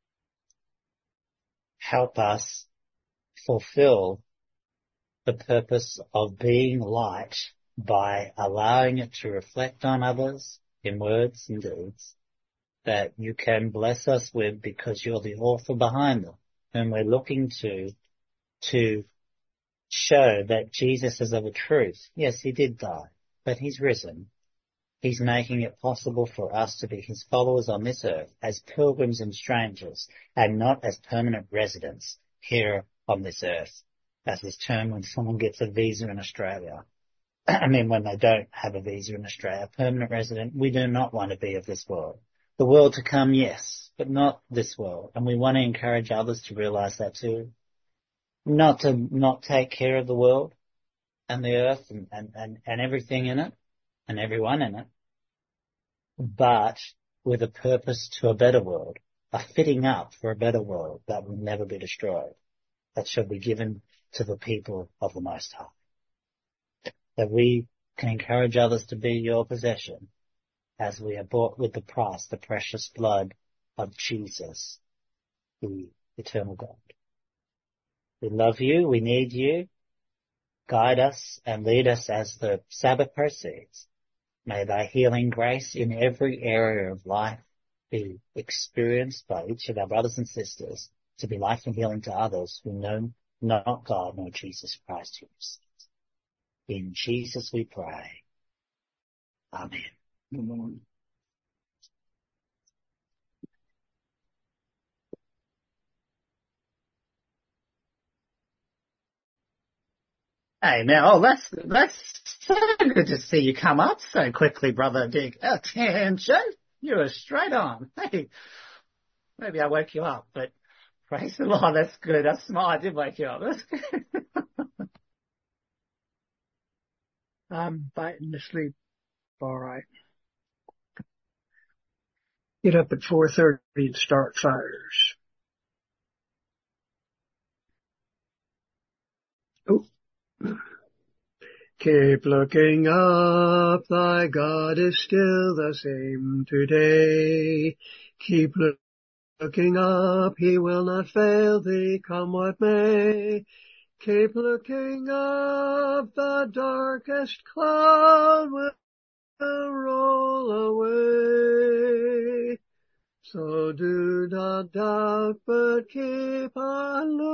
Help us fulfill the purpose of being light by allowing it to reflect on others in words and deeds that you can bless us with because you're the author behind them. And we're looking to, to show that Jesus is of a truth. Yes, he did die, but he's risen. He's making it possible for us to be his followers on this earth as pilgrims and strangers, and not as permanent residents here on this earth, as is termed when someone gets a visa in Australia. I mean, when they don't have a visa in Australia, permanent resident, we do not want to be of this world. The world to come, yes, but not this world. And we want to encourage others to realize that too. Not to not take care of the world and the earth and, and, and, and everything in it and everyone in it, but with a purpose to a better world, a fitting up for a better world that will never be destroyed, that shall be given to the people of the Most High. That we can encourage others to be your possession as we are bought with the price, the precious blood of Jesus, the eternal God. We love you. We need you. Guide us and lead us as the Sabbath proceeds. May thy healing grace in every area of life be experienced by each of our brothers and sisters to be life and healing to others who know not God nor Jesus Christ who is. In Jesus we pray. Amen. Amen. Hey, now, oh, that's, that's so good to see you come up so quickly, Brother Dick. Attention! You were straight on. Hey, maybe I woke you up, but praise the Lord, that's good. That's smart. I did wake you up. That's good. I'm biting to sleep. All right. Get up at four thirty and start fires. Oh. Keep looking up, thy God is still the same today. Keep look, looking up, he will not fail thee, come what may. Keep looking up, the darkest cloud will roll away. So do not doubt, but keep on looking.